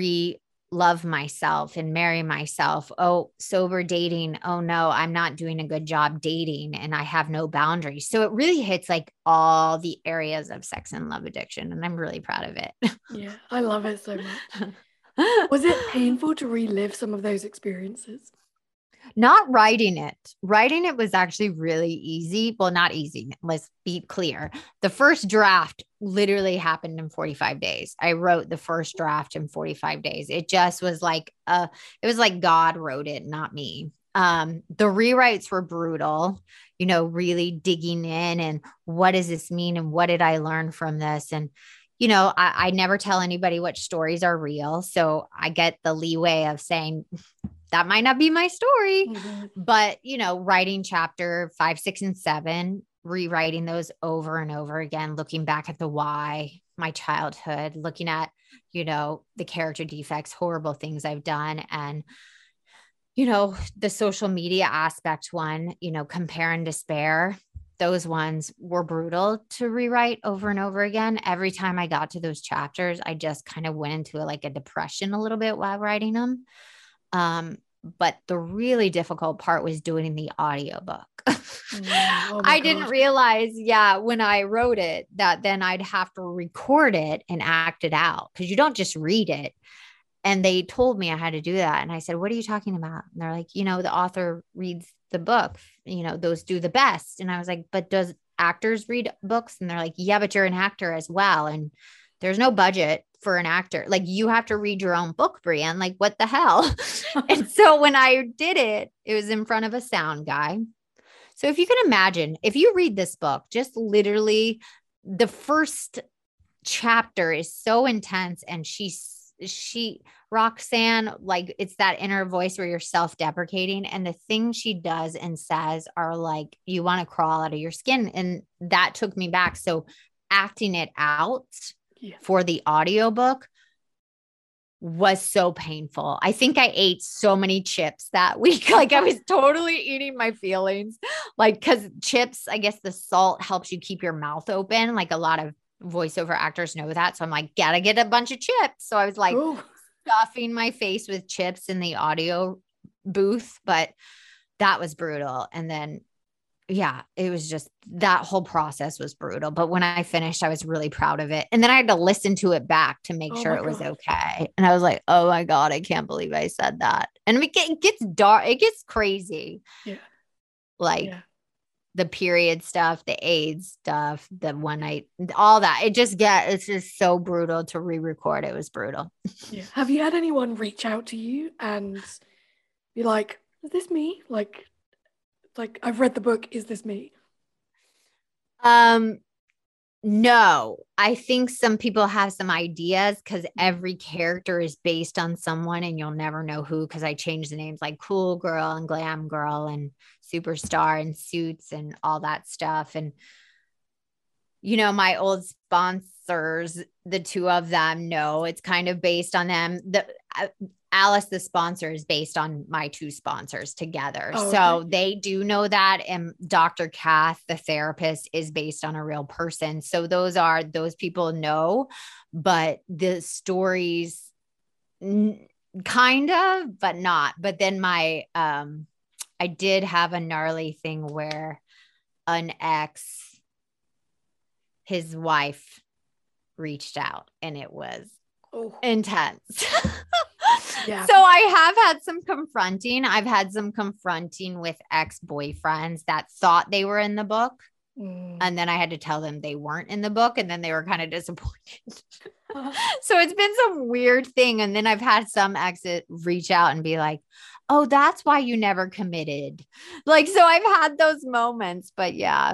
love myself and marry myself? Oh, sober dating. Oh no, I'm not doing a good job dating and I have no boundaries. So it really hits like all the areas of sex and love addiction. And I'm really proud of it. Yeah, I love it so much. Was it painful to relive some of those experiences? Not writing it. Writing it was actually really easy. Well, not easy. Let's be clear. The first draft literally happened in 45 days. I wrote the first draft in 45 days. It just was like, it was like God wrote it, not me. The rewrites were brutal, you know, really digging in and what does this mean? And what did I learn from this? And, you know, I never tell anybody which stories are real. So I get the leeway of saying, that might not be my story, but, you know, writing chapter 5, 6, and 7, rewriting those over and over again, looking back at the why, my childhood, looking at, you know, the character defects, horrible things I've done. And, you know, the social media aspect one, you know, compare and despair. Those ones were brutal to rewrite over and over again. Every time I got to those chapters, I just kind of went into like a depression a little bit while writing them. But the really difficult part was doing the audiobook. I didn't realize, when I wrote it, that then I'd have to record it and act it out because you don't just read it. And they told me I had to do that. And I said, what are you talking about? And they're like, you know, the author reads the book, you know, those do the best. And I was like, but does actors read books? And they're like, yeah, but you're an actor as well. And there's no budget for an actor. Like you have to read your own book, Brienne. Like what the hell? And so when I did it, it was in front of a sound guy. So if you can imagine, if you read this book, just literally the first chapter is so intense and Roxanne, like it's that inner voice where you're self-deprecating, and the things she does and says are like, you want to crawl out of your skin. And that took me back. So acting it out for the audiobook was so painful. I think I ate so many chips that week. Like I was totally eating my feelings. Like, cause chips, I guess the salt helps you keep your mouth open. Like a lot of voiceover actors know that. So I'm like, gotta get a bunch of chips. So I was like stuffing my face with chips in the audio booth, but that was brutal. And then yeah, it was just that whole process was brutal. But when I finished, I was really proud of it. And then I had to listen to it back to make sure it was okay. And I was like, oh my God, I can't believe I said that. And it gets dark. It gets crazy. Yeah. Like the period stuff, the AIDS stuff, the one night, all that. It's just so brutal to re-record. It was brutal. Yeah. Have you had anyone reach out to you and be like, is this me? Like, I've read the book. Is this me? No, I think some people have some ideas because every character is based on someone and you'll never know who, because I changed the names like Cool Girl and Glam Girl and Superstar and Suits and all that stuff. And, you know, my old sponsors, the two of them know it's kind of based on them. Alice, the sponsor, is based on my two sponsors together. Oh, so okay. They do know that. And Dr. Kath, the therapist, is based on a real person. So those people know, but the stories kind of, but not. But then I did have a gnarly thing where an ex, his wife reached out and it was intense. Yeah. So I have had some confronting. I've had some confronting with ex-boyfriends that thought they were in the book. And then I had to tell them they weren't in the book. And then they were kind of disappointed. So it's been some weird thing. And then I've had some exes reach out and be like, oh, that's why you never committed. Like, so I've had those moments, but yeah.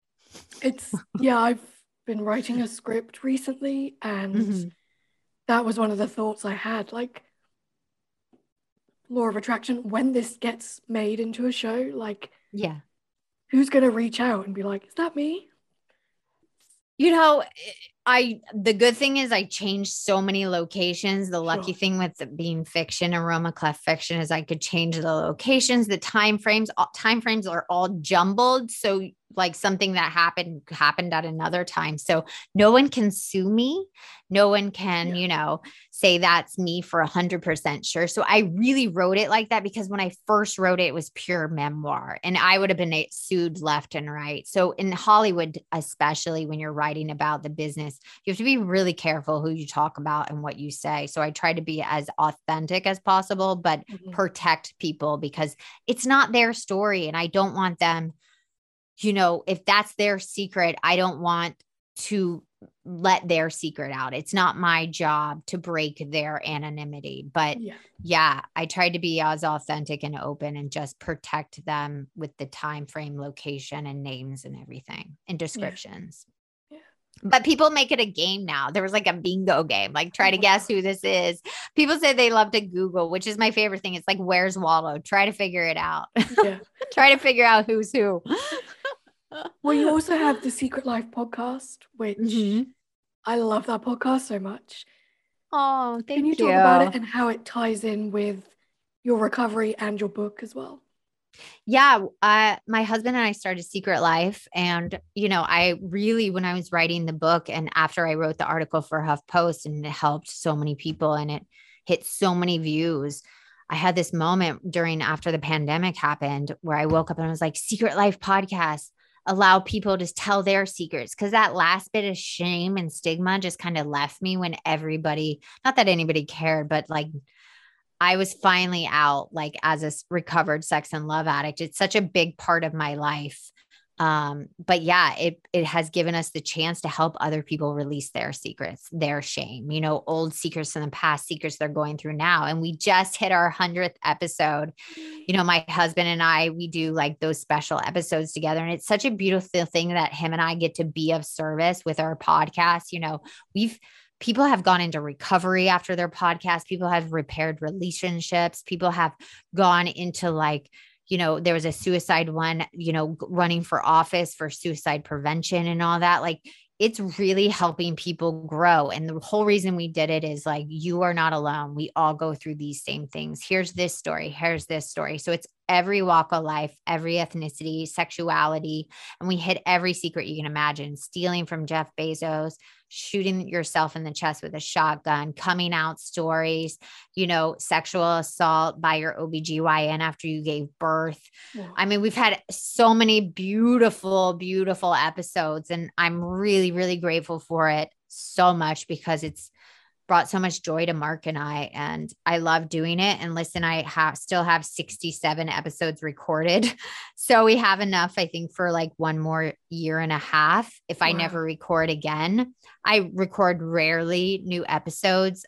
I've been writing a script recently and that was one of the thoughts I had. Like, law of attraction, when this gets made into a show, like, who's going to reach out and be like, is that me? You know, the good thing is I changed so many locations. The lucky thing with being fiction, Aroma Clef fiction, is I could change the locations, the time frames are all jumbled. So like something that happened at another time. So no one can sue me. No one can, say that's me for 100% sure. So I really wrote it like that because when I first wrote it, it was pure memoir and I would have been sued left and right. So in Hollywood, especially when you're writing about the business, you have to be really careful who you talk about and what you say. So I try to be as authentic as possible, but protect people because it's not their story. And I don't want them, if that's their secret, I don't want to let their secret out. It's not my job to break their anonymity, but I tried to be as authentic and open and just protect them with the time frame, location, and names and everything and descriptions. But people make it a game now. There was like a bingo game, like try to guess who this is. People say they love to Google, which is my favorite thing. It's like, where's Waldo? Try to figure it out. Try to figure out who's who. Well, you also have the Secret Life podcast, which I love that podcast so much. Oh, thank you. Can you talk about it and how it ties in with your recovery and your book as well? Yeah. My husband and I started Secret Life. And, I really, when I was writing the book and after I wrote the article for HuffPost and it helped so many people and it hit so many views, I had this moment after the pandemic happened where I woke up and I was like, Secret Life podcast, allow people to tell their secrets. Cause that last bit of shame and stigma just kind of left me when everybody, not that anybody cared, but like I was finally out, like as a recovered sex and love addict. It's such a big part of my life. But yeah, it has given us the chance to help other people release their secrets, their shame, old secrets from the past, secrets they're going through now. And we just hit our 100th episode. My husband and I, we do like those special episodes together. And it's such a beautiful thing that him and I get to be of service with our podcast. We've people have gone into recovery after their podcast. People have repaired relationships. People have gone into like, there was a suicide one, running for office for suicide prevention and all that. Like, it's really helping people grow. And the whole reason we did it is like, you are not alone. We all go through these same things. Here's this story. Here's this story. So it's every walk of life, every ethnicity, sexuality. And we hit every secret you can imagine: stealing from Jeff Bezos, shooting yourself in the chest with a shotgun, coming out stories, sexual assault by your OBGYN after you gave birth. Yeah. I mean, we've had so many beautiful, beautiful episodes, and I'm really, really grateful for it so much because it's brought so much joy to Mark and I love doing it. And listen, I still have 67 episodes recorded. So we have enough, I think, for like one more year and a half. If I never record again, I record rarely new episodes.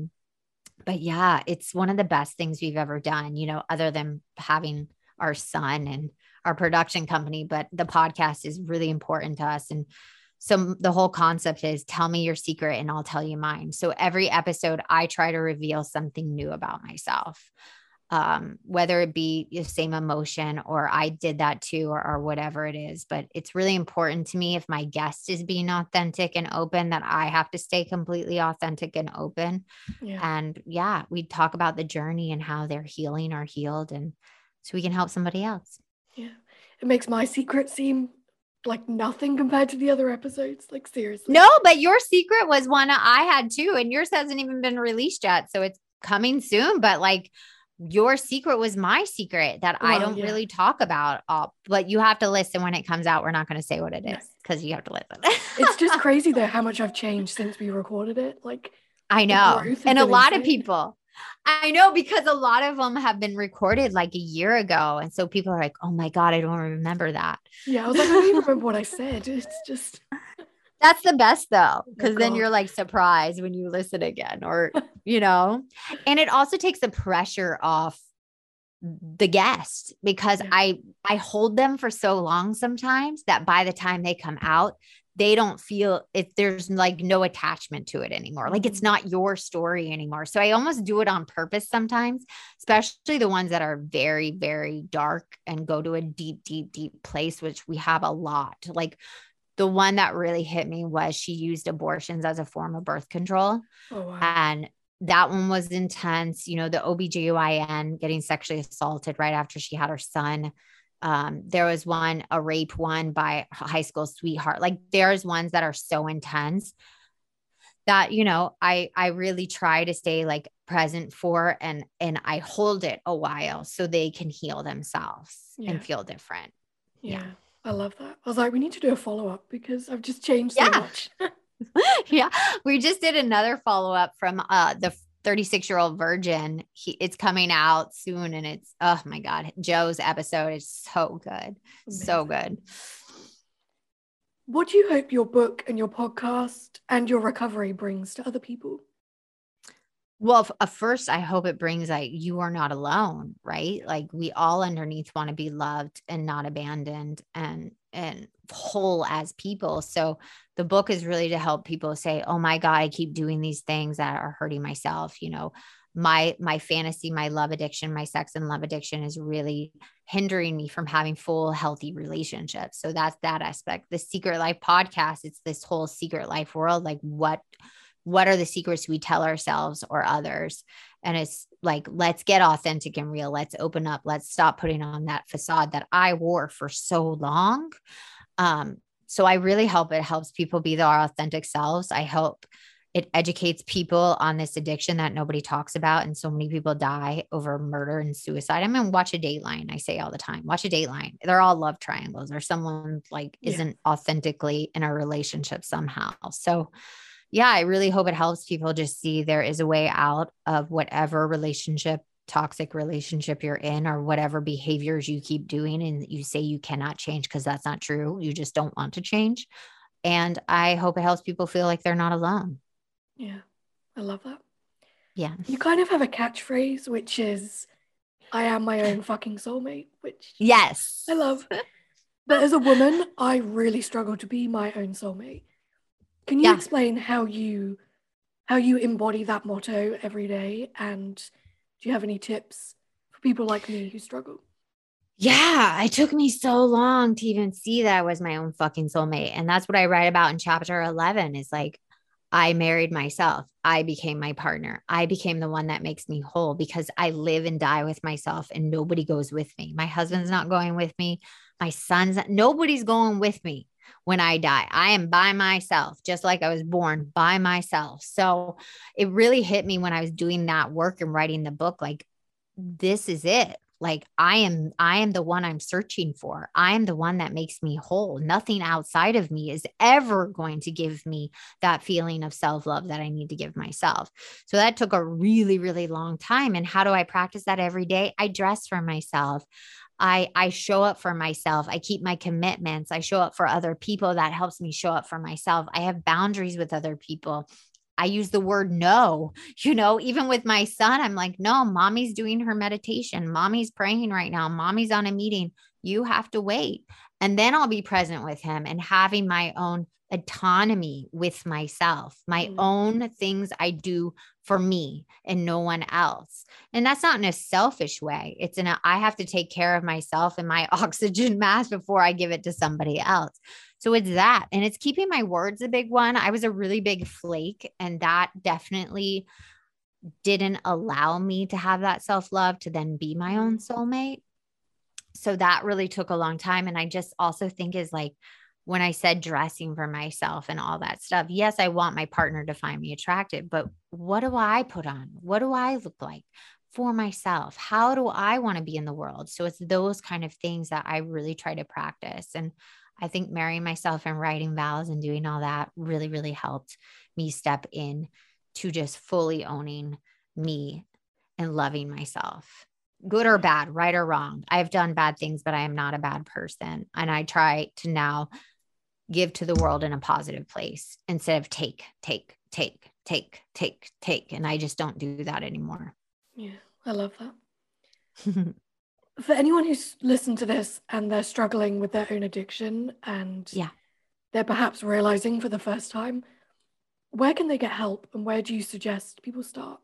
But yeah, it's one of the best things we've ever done, other than having our son and our production company, but the podcast is really important to us. And so the whole concept is tell me your secret and I'll tell you mine. So every episode I try to reveal something new about myself, whether it be the same emotion or I did that too, or whatever it is. But it's really important to me, if my guest is being authentic and open, that I have to stay completely authentic and open. Yeah. And yeah, we talk about the journey and how they're healing or healed, and so we can help somebody else. Yeah. It makes my secret seem like nothing compared to the other episodes. Like, seriously. No, but your secret was one I had too, and yours hasn't even been released yet. So it's coming soon. But like, your secret was my secret that I don't really talk about. But you have to listen when it comes out. We're not going to say what it is because you have to listen. It's just crazy though how much I've changed since we recorded it. Like, I know. And a lot of people, I know, because a lot of them have been recorded like a year ago. And so people are like, oh my God, I don't remember that. Yeah. I was like, I don't even remember what I said. It's just. That's the best though. Cause then you're like surprised when you listen again or, and it also takes the pressure off the guest, because I hold them for so long sometimes that by the time they come out, they don't feel it. There's like no attachment to it anymore. Like, it's not your story anymore. So I almost do it on purpose sometimes, especially the ones that are very, very dark and go to a deep, deep, deep place, which we have a lot. Like, the one that really hit me was she used abortions as a form of birth control. Oh, wow. And that one was intense. The OBGYN getting sexually assaulted right after she had her son. There was a rape one by a high school sweetheart. Like, there's ones that are so intense that, I really try to stay like present for, and I hold it a while so they can heal themselves and feel different. Yeah. I love that. I was like, we need to do a follow-up because I've just changed so much. Yeah. We just did another follow-up from the 36-year-old virgin. It's coming out soon, and it's, oh my God, Joe's episode is so good. Amazing. So good. What do you hope your book and your podcast and your recovery brings to other people? Well, first, I hope it brings like, you are not alone, right? Like, we all underneath want to be loved and not abandoned and whole as people. So the book is really to help people say, oh my God, I keep doing these things that are hurting myself. My fantasy, my love addiction, my sex and love addiction is really hindering me from having full, healthy relationships. So that's that aspect. The Secret Life podcast, it's this whole secret life world. Like, what are the secrets we tell ourselves or others? And it's like, let's get authentic and real. Let's open up. Let's stop putting on that facade that I wore for so long. So I really hope it helps people be their authentic selves. I hope it educates people on this addiction that nobody talks about. And so many people die over murder and suicide. I mean, watch a Dateline. I say all the time, watch a Dateline. They're all love triangles, or someone like isn't authentically in a relationship somehow. So yeah, I really hope it helps people just see there is a way out of whatever toxic relationship you're in, or whatever behaviors you keep doing and you say you cannot change, because that's not true. You just don't want to change. And I hope it helps people feel like they're not alone. Yeah, I love that. Yeah. You kind of have a catchphrase, which is, I am my own fucking soulmate, which yes, I love. But as a woman, I really struggle to be my own soulmate. Can you explain how you how you embody that motto every day. And do you have any tips for people like me who struggle? Yeah, it took me so long to even see that I was my own fucking soulmate. And that's what I write about in chapter 11 is like, I married myself. I became my partner. I became the one that makes me whole because I live and die with myself and nobody goes with me. My husband's not going with me. My son's, nobody's going with me when I die. I am by myself, just like I was born by myself. So it really hit me when I was doing that work and writing the book. Like, this is it. Like I am the one I'm searching for. I am the one that makes me whole. Nothing outside of me is ever going to give me that feeling of self-love that I need to give myself. So that took a really, really long time. And how do I practice that every day? I dress for myself. I show up for myself. I keep my commitments. I show up for other people. That helps me show up for myself. I have boundaries with other people. I use the word no, even with my son, I'm like, no, mommy's doing her meditation. Mommy's praying right now. Mommy's on a meeting. You have to wait. And then I'll be present with him and having my own autonomy with myself, my own things I do for me and no one else. And that's not in a selfish way. It's I have to take care of myself and my oxygen mask before I give it to somebody else. So it's that. And it's keeping my words a big one. I was a really big flake, and that definitely didn't allow me to have that self-love to then be my own soulmate. So that really took a long time. And I just also think is like, when I said dressing for myself and all that stuff, yes, I want my partner to find me attractive, but what do I put on? What do I look like for myself? How do I want to be in the world? So it's those kind of things that I really try to practice. And I think marrying myself and writing vows and doing all that really, really helped me step in to just fully owning me and loving myself. Good or bad, right or wrong. I've done bad things, but I am not a bad person. And I try to now give to the world in a positive place instead of take. And I just don't do that anymore. Yeah, I love that. For anyone who's listened to this and they're struggling with their own addiction and they're perhaps realizing for the first time, where can they get help and where do you suggest people start?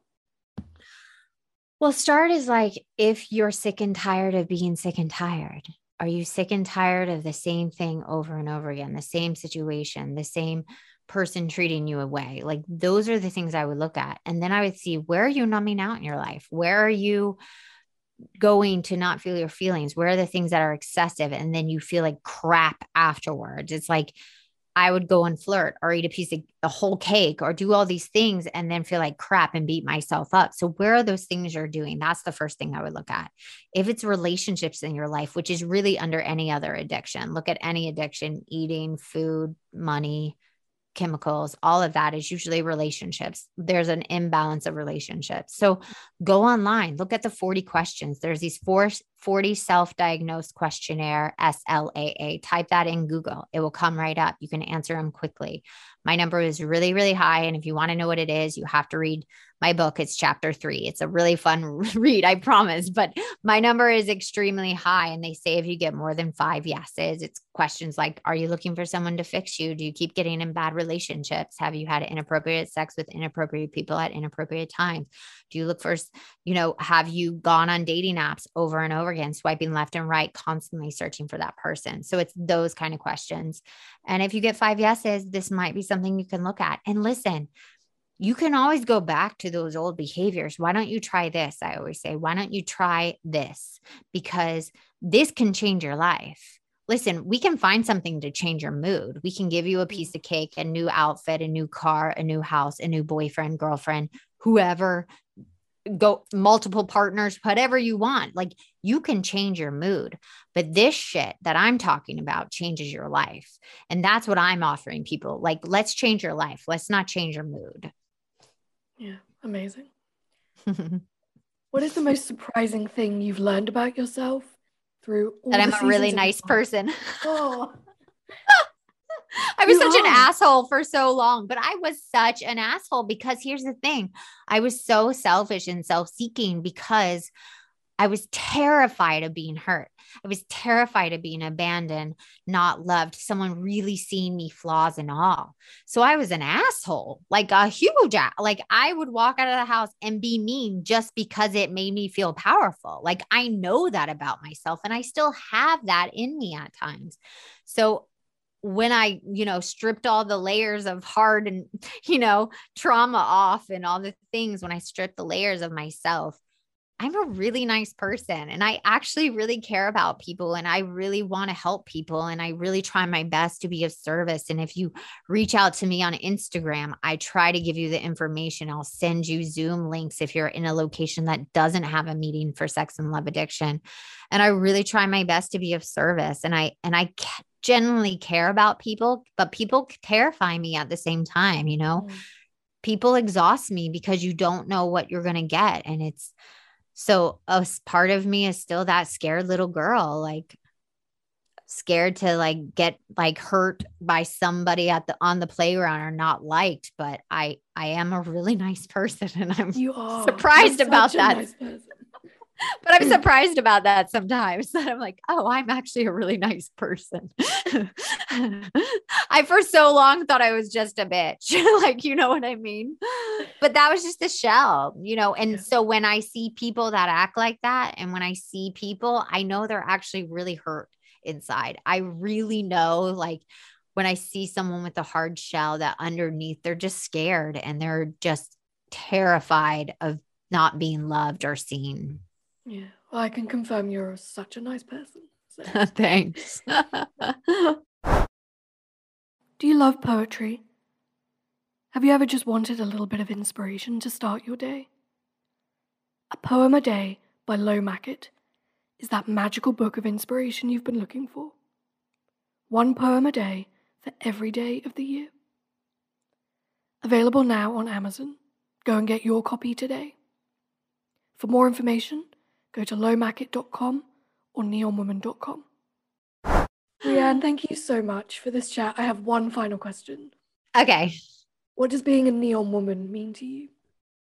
Well, start is like, if you're sick and tired of being sick and tired, are you sick and tired of the same thing over and over again, the same situation, the same person treating you away? Like, those are the things I would look at. And then I would see, where are you numbing out in your life? Where are you going to not feel your feelings? Where are the things that are excessive? And then you feel like crap afterwards. It's like, I would go and flirt or eat a whole cake or do all these things and then feel like crap and beat myself up. So where are those things you're doing? That's the first thing I would look at. If it's relationships in your life, which is really under any other addiction, look at any addiction: eating, food, money, chemicals, all of that is usually relationships. There's an imbalance of relationships. So go online, look at the 40 questions. There's these 40 self-diagnosed questionnaire, SLAA. Type that in Google. It will come right up. You can answer them quickly. My number is really, really high. And if you want to know what it is, you have to read my book. It's chapter 3. It's a really fun read, I promise. But my number is extremely high. And they say if you get more than 5 yeses, it's questions like, are you looking for someone to fix you? Do you keep getting in bad relationships? Have you had inappropriate sex with inappropriate people at inappropriate times? Do you look for, have you gone on dating apps over and over again, swiping left and right, constantly searching for that person? So it's those kind of questions. And if you get 5 yeses, this might be something you can look at. And listen, you can always go back to those old behaviors. Why don't you try this? I always say, why don't you try this? Because this can change your life. Listen, we can find something to change your mood. We can give you a piece of cake, a new outfit, a new car, a new house, a new boyfriend, girlfriend, whoever, go multiple partners, whatever you want. Like, you can change your mood, but this shit that I'm talking about changes your life. And that's what I'm offering people. Like, let's change your life. Let's not change your mood. Yeah. Amazing. What is the most surprising thing you've learned about yourself through all that I'm a really nice person? Oh. I was such an asshole for so long, but I was such an asshole because here's the thing. I was so selfish and self-seeking because I was terrified of being hurt. I was terrified of being abandoned, not loved, someone really seeing me flaws and all. So I was an asshole, like a huge, like I would walk out of the house and be mean just because it made me feel powerful. Like I know that about myself and I still have that in me at times. So when I, stripped all the layers of hard and, trauma off and all the things, when I stripped the layers of myself, I'm a really nice person and I actually really care about people and I really want to help people and I really try my best to be of service. And if you reach out to me on Instagram, I try to give you the information. I'll send you Zoom links if you're in a location that doesn't have a meeting for sex and love addiction. And I really try my best to be of service. And I genuinely care about people, but people terrify me at the same time. People exhaust me because you don't know what you're going to get. And so a part of me is still that scared little girl, like scared to like get like hurt by somebody on the playground or not liked. But I am a really nice person and I'm surprised about that. Nice but I'm surprised about that sometimes that I'm like, oh, I'm actually a really nice person. I for so long thought I was just a bitch. Like, you know what I mean? But that was just a shell, And so when I see people that act like that, and when I see people, I know they're actually really hurt inside. I really know, like when I see someone with a hard shell, that underneath they're just scared and they're just terrified of not being loved or seen. Yeah, well, I can confirm you're such a nice person. So. Thanks. Do you love poetry? Have you ever just wanted a little bit of inspiration to start your day? A Poem a Day by Lo Mackett is that magical book of inspiration you've been looking for. One poem a day for every day of the year. Available now on Amazon. Go and get your copy today. For more information, go to lomackett.com or neonwoman.com. Brianne, thank you so much for this chat. I have one final question. Okay. What does being a neon woman mean to you?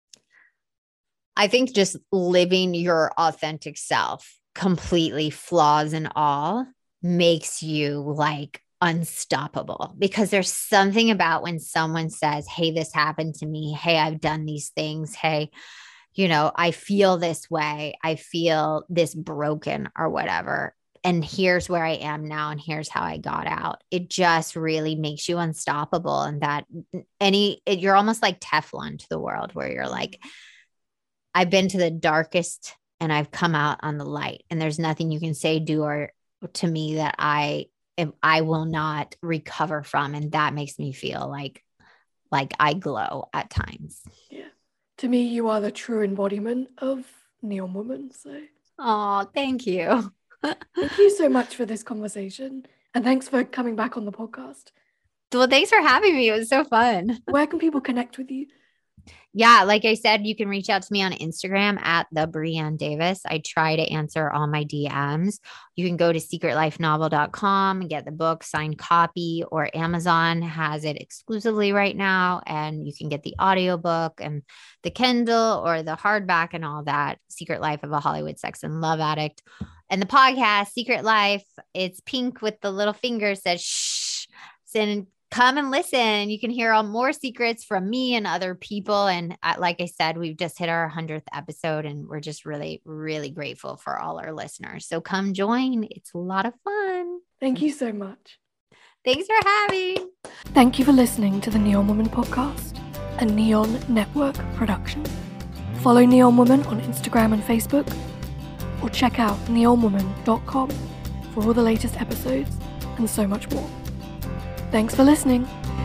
I think just living your authentic self, completely flaws and all, makes you like unstoppable, because there's something about when someone says, hey, this happened to me. Hey, I've done these things. Hey, I feel this way. I feel this broken or whatever. And here's where I am now. And here's how I got out. It just really makes you unstoppable. And that you're almost like Teflon to the world, where you're like, I've been to the darkest and I've come out on the light, and there's nothing you can say, do, or to me that I will not recover from. And that makes me feel like I glow at times. Yeah. To me, you are the true embodiment of Neon Woman. So, oh, thank you. Thank you so much for this conversation, and thanks for coming back on the podcast. Well, thanks for having me. It was so fun. Where can people connect with you? Yeah, like I said, you can reach out to me on Instagram at the Brianne Davis. I try to answer all my DMs. You can go to secretlifenovel.com and get the book, signed copy, or Amazon has it exclusively right now. And you can get the audiobook and the Kindle or the hardback and all that. Secret Life of a Hollywood Sex and Love Addict. And the podcast, Secret Life, it's pink with the little finger, says shh. And come and listen. You can hear all more secrets from me and other people. And like I said, we've just hit our 100th episode, and we're just really, really grateful for all our listeners. So come join. It's a lot of fun. Thank you so much. Thanks for having. Thank you for listening to the Neon Woman podcast, a Neon Network production. Follow Neon Woman on Instagram and Facebook, or check out neonwoman.com for all the latest episodes and so much more. Thanks for listening.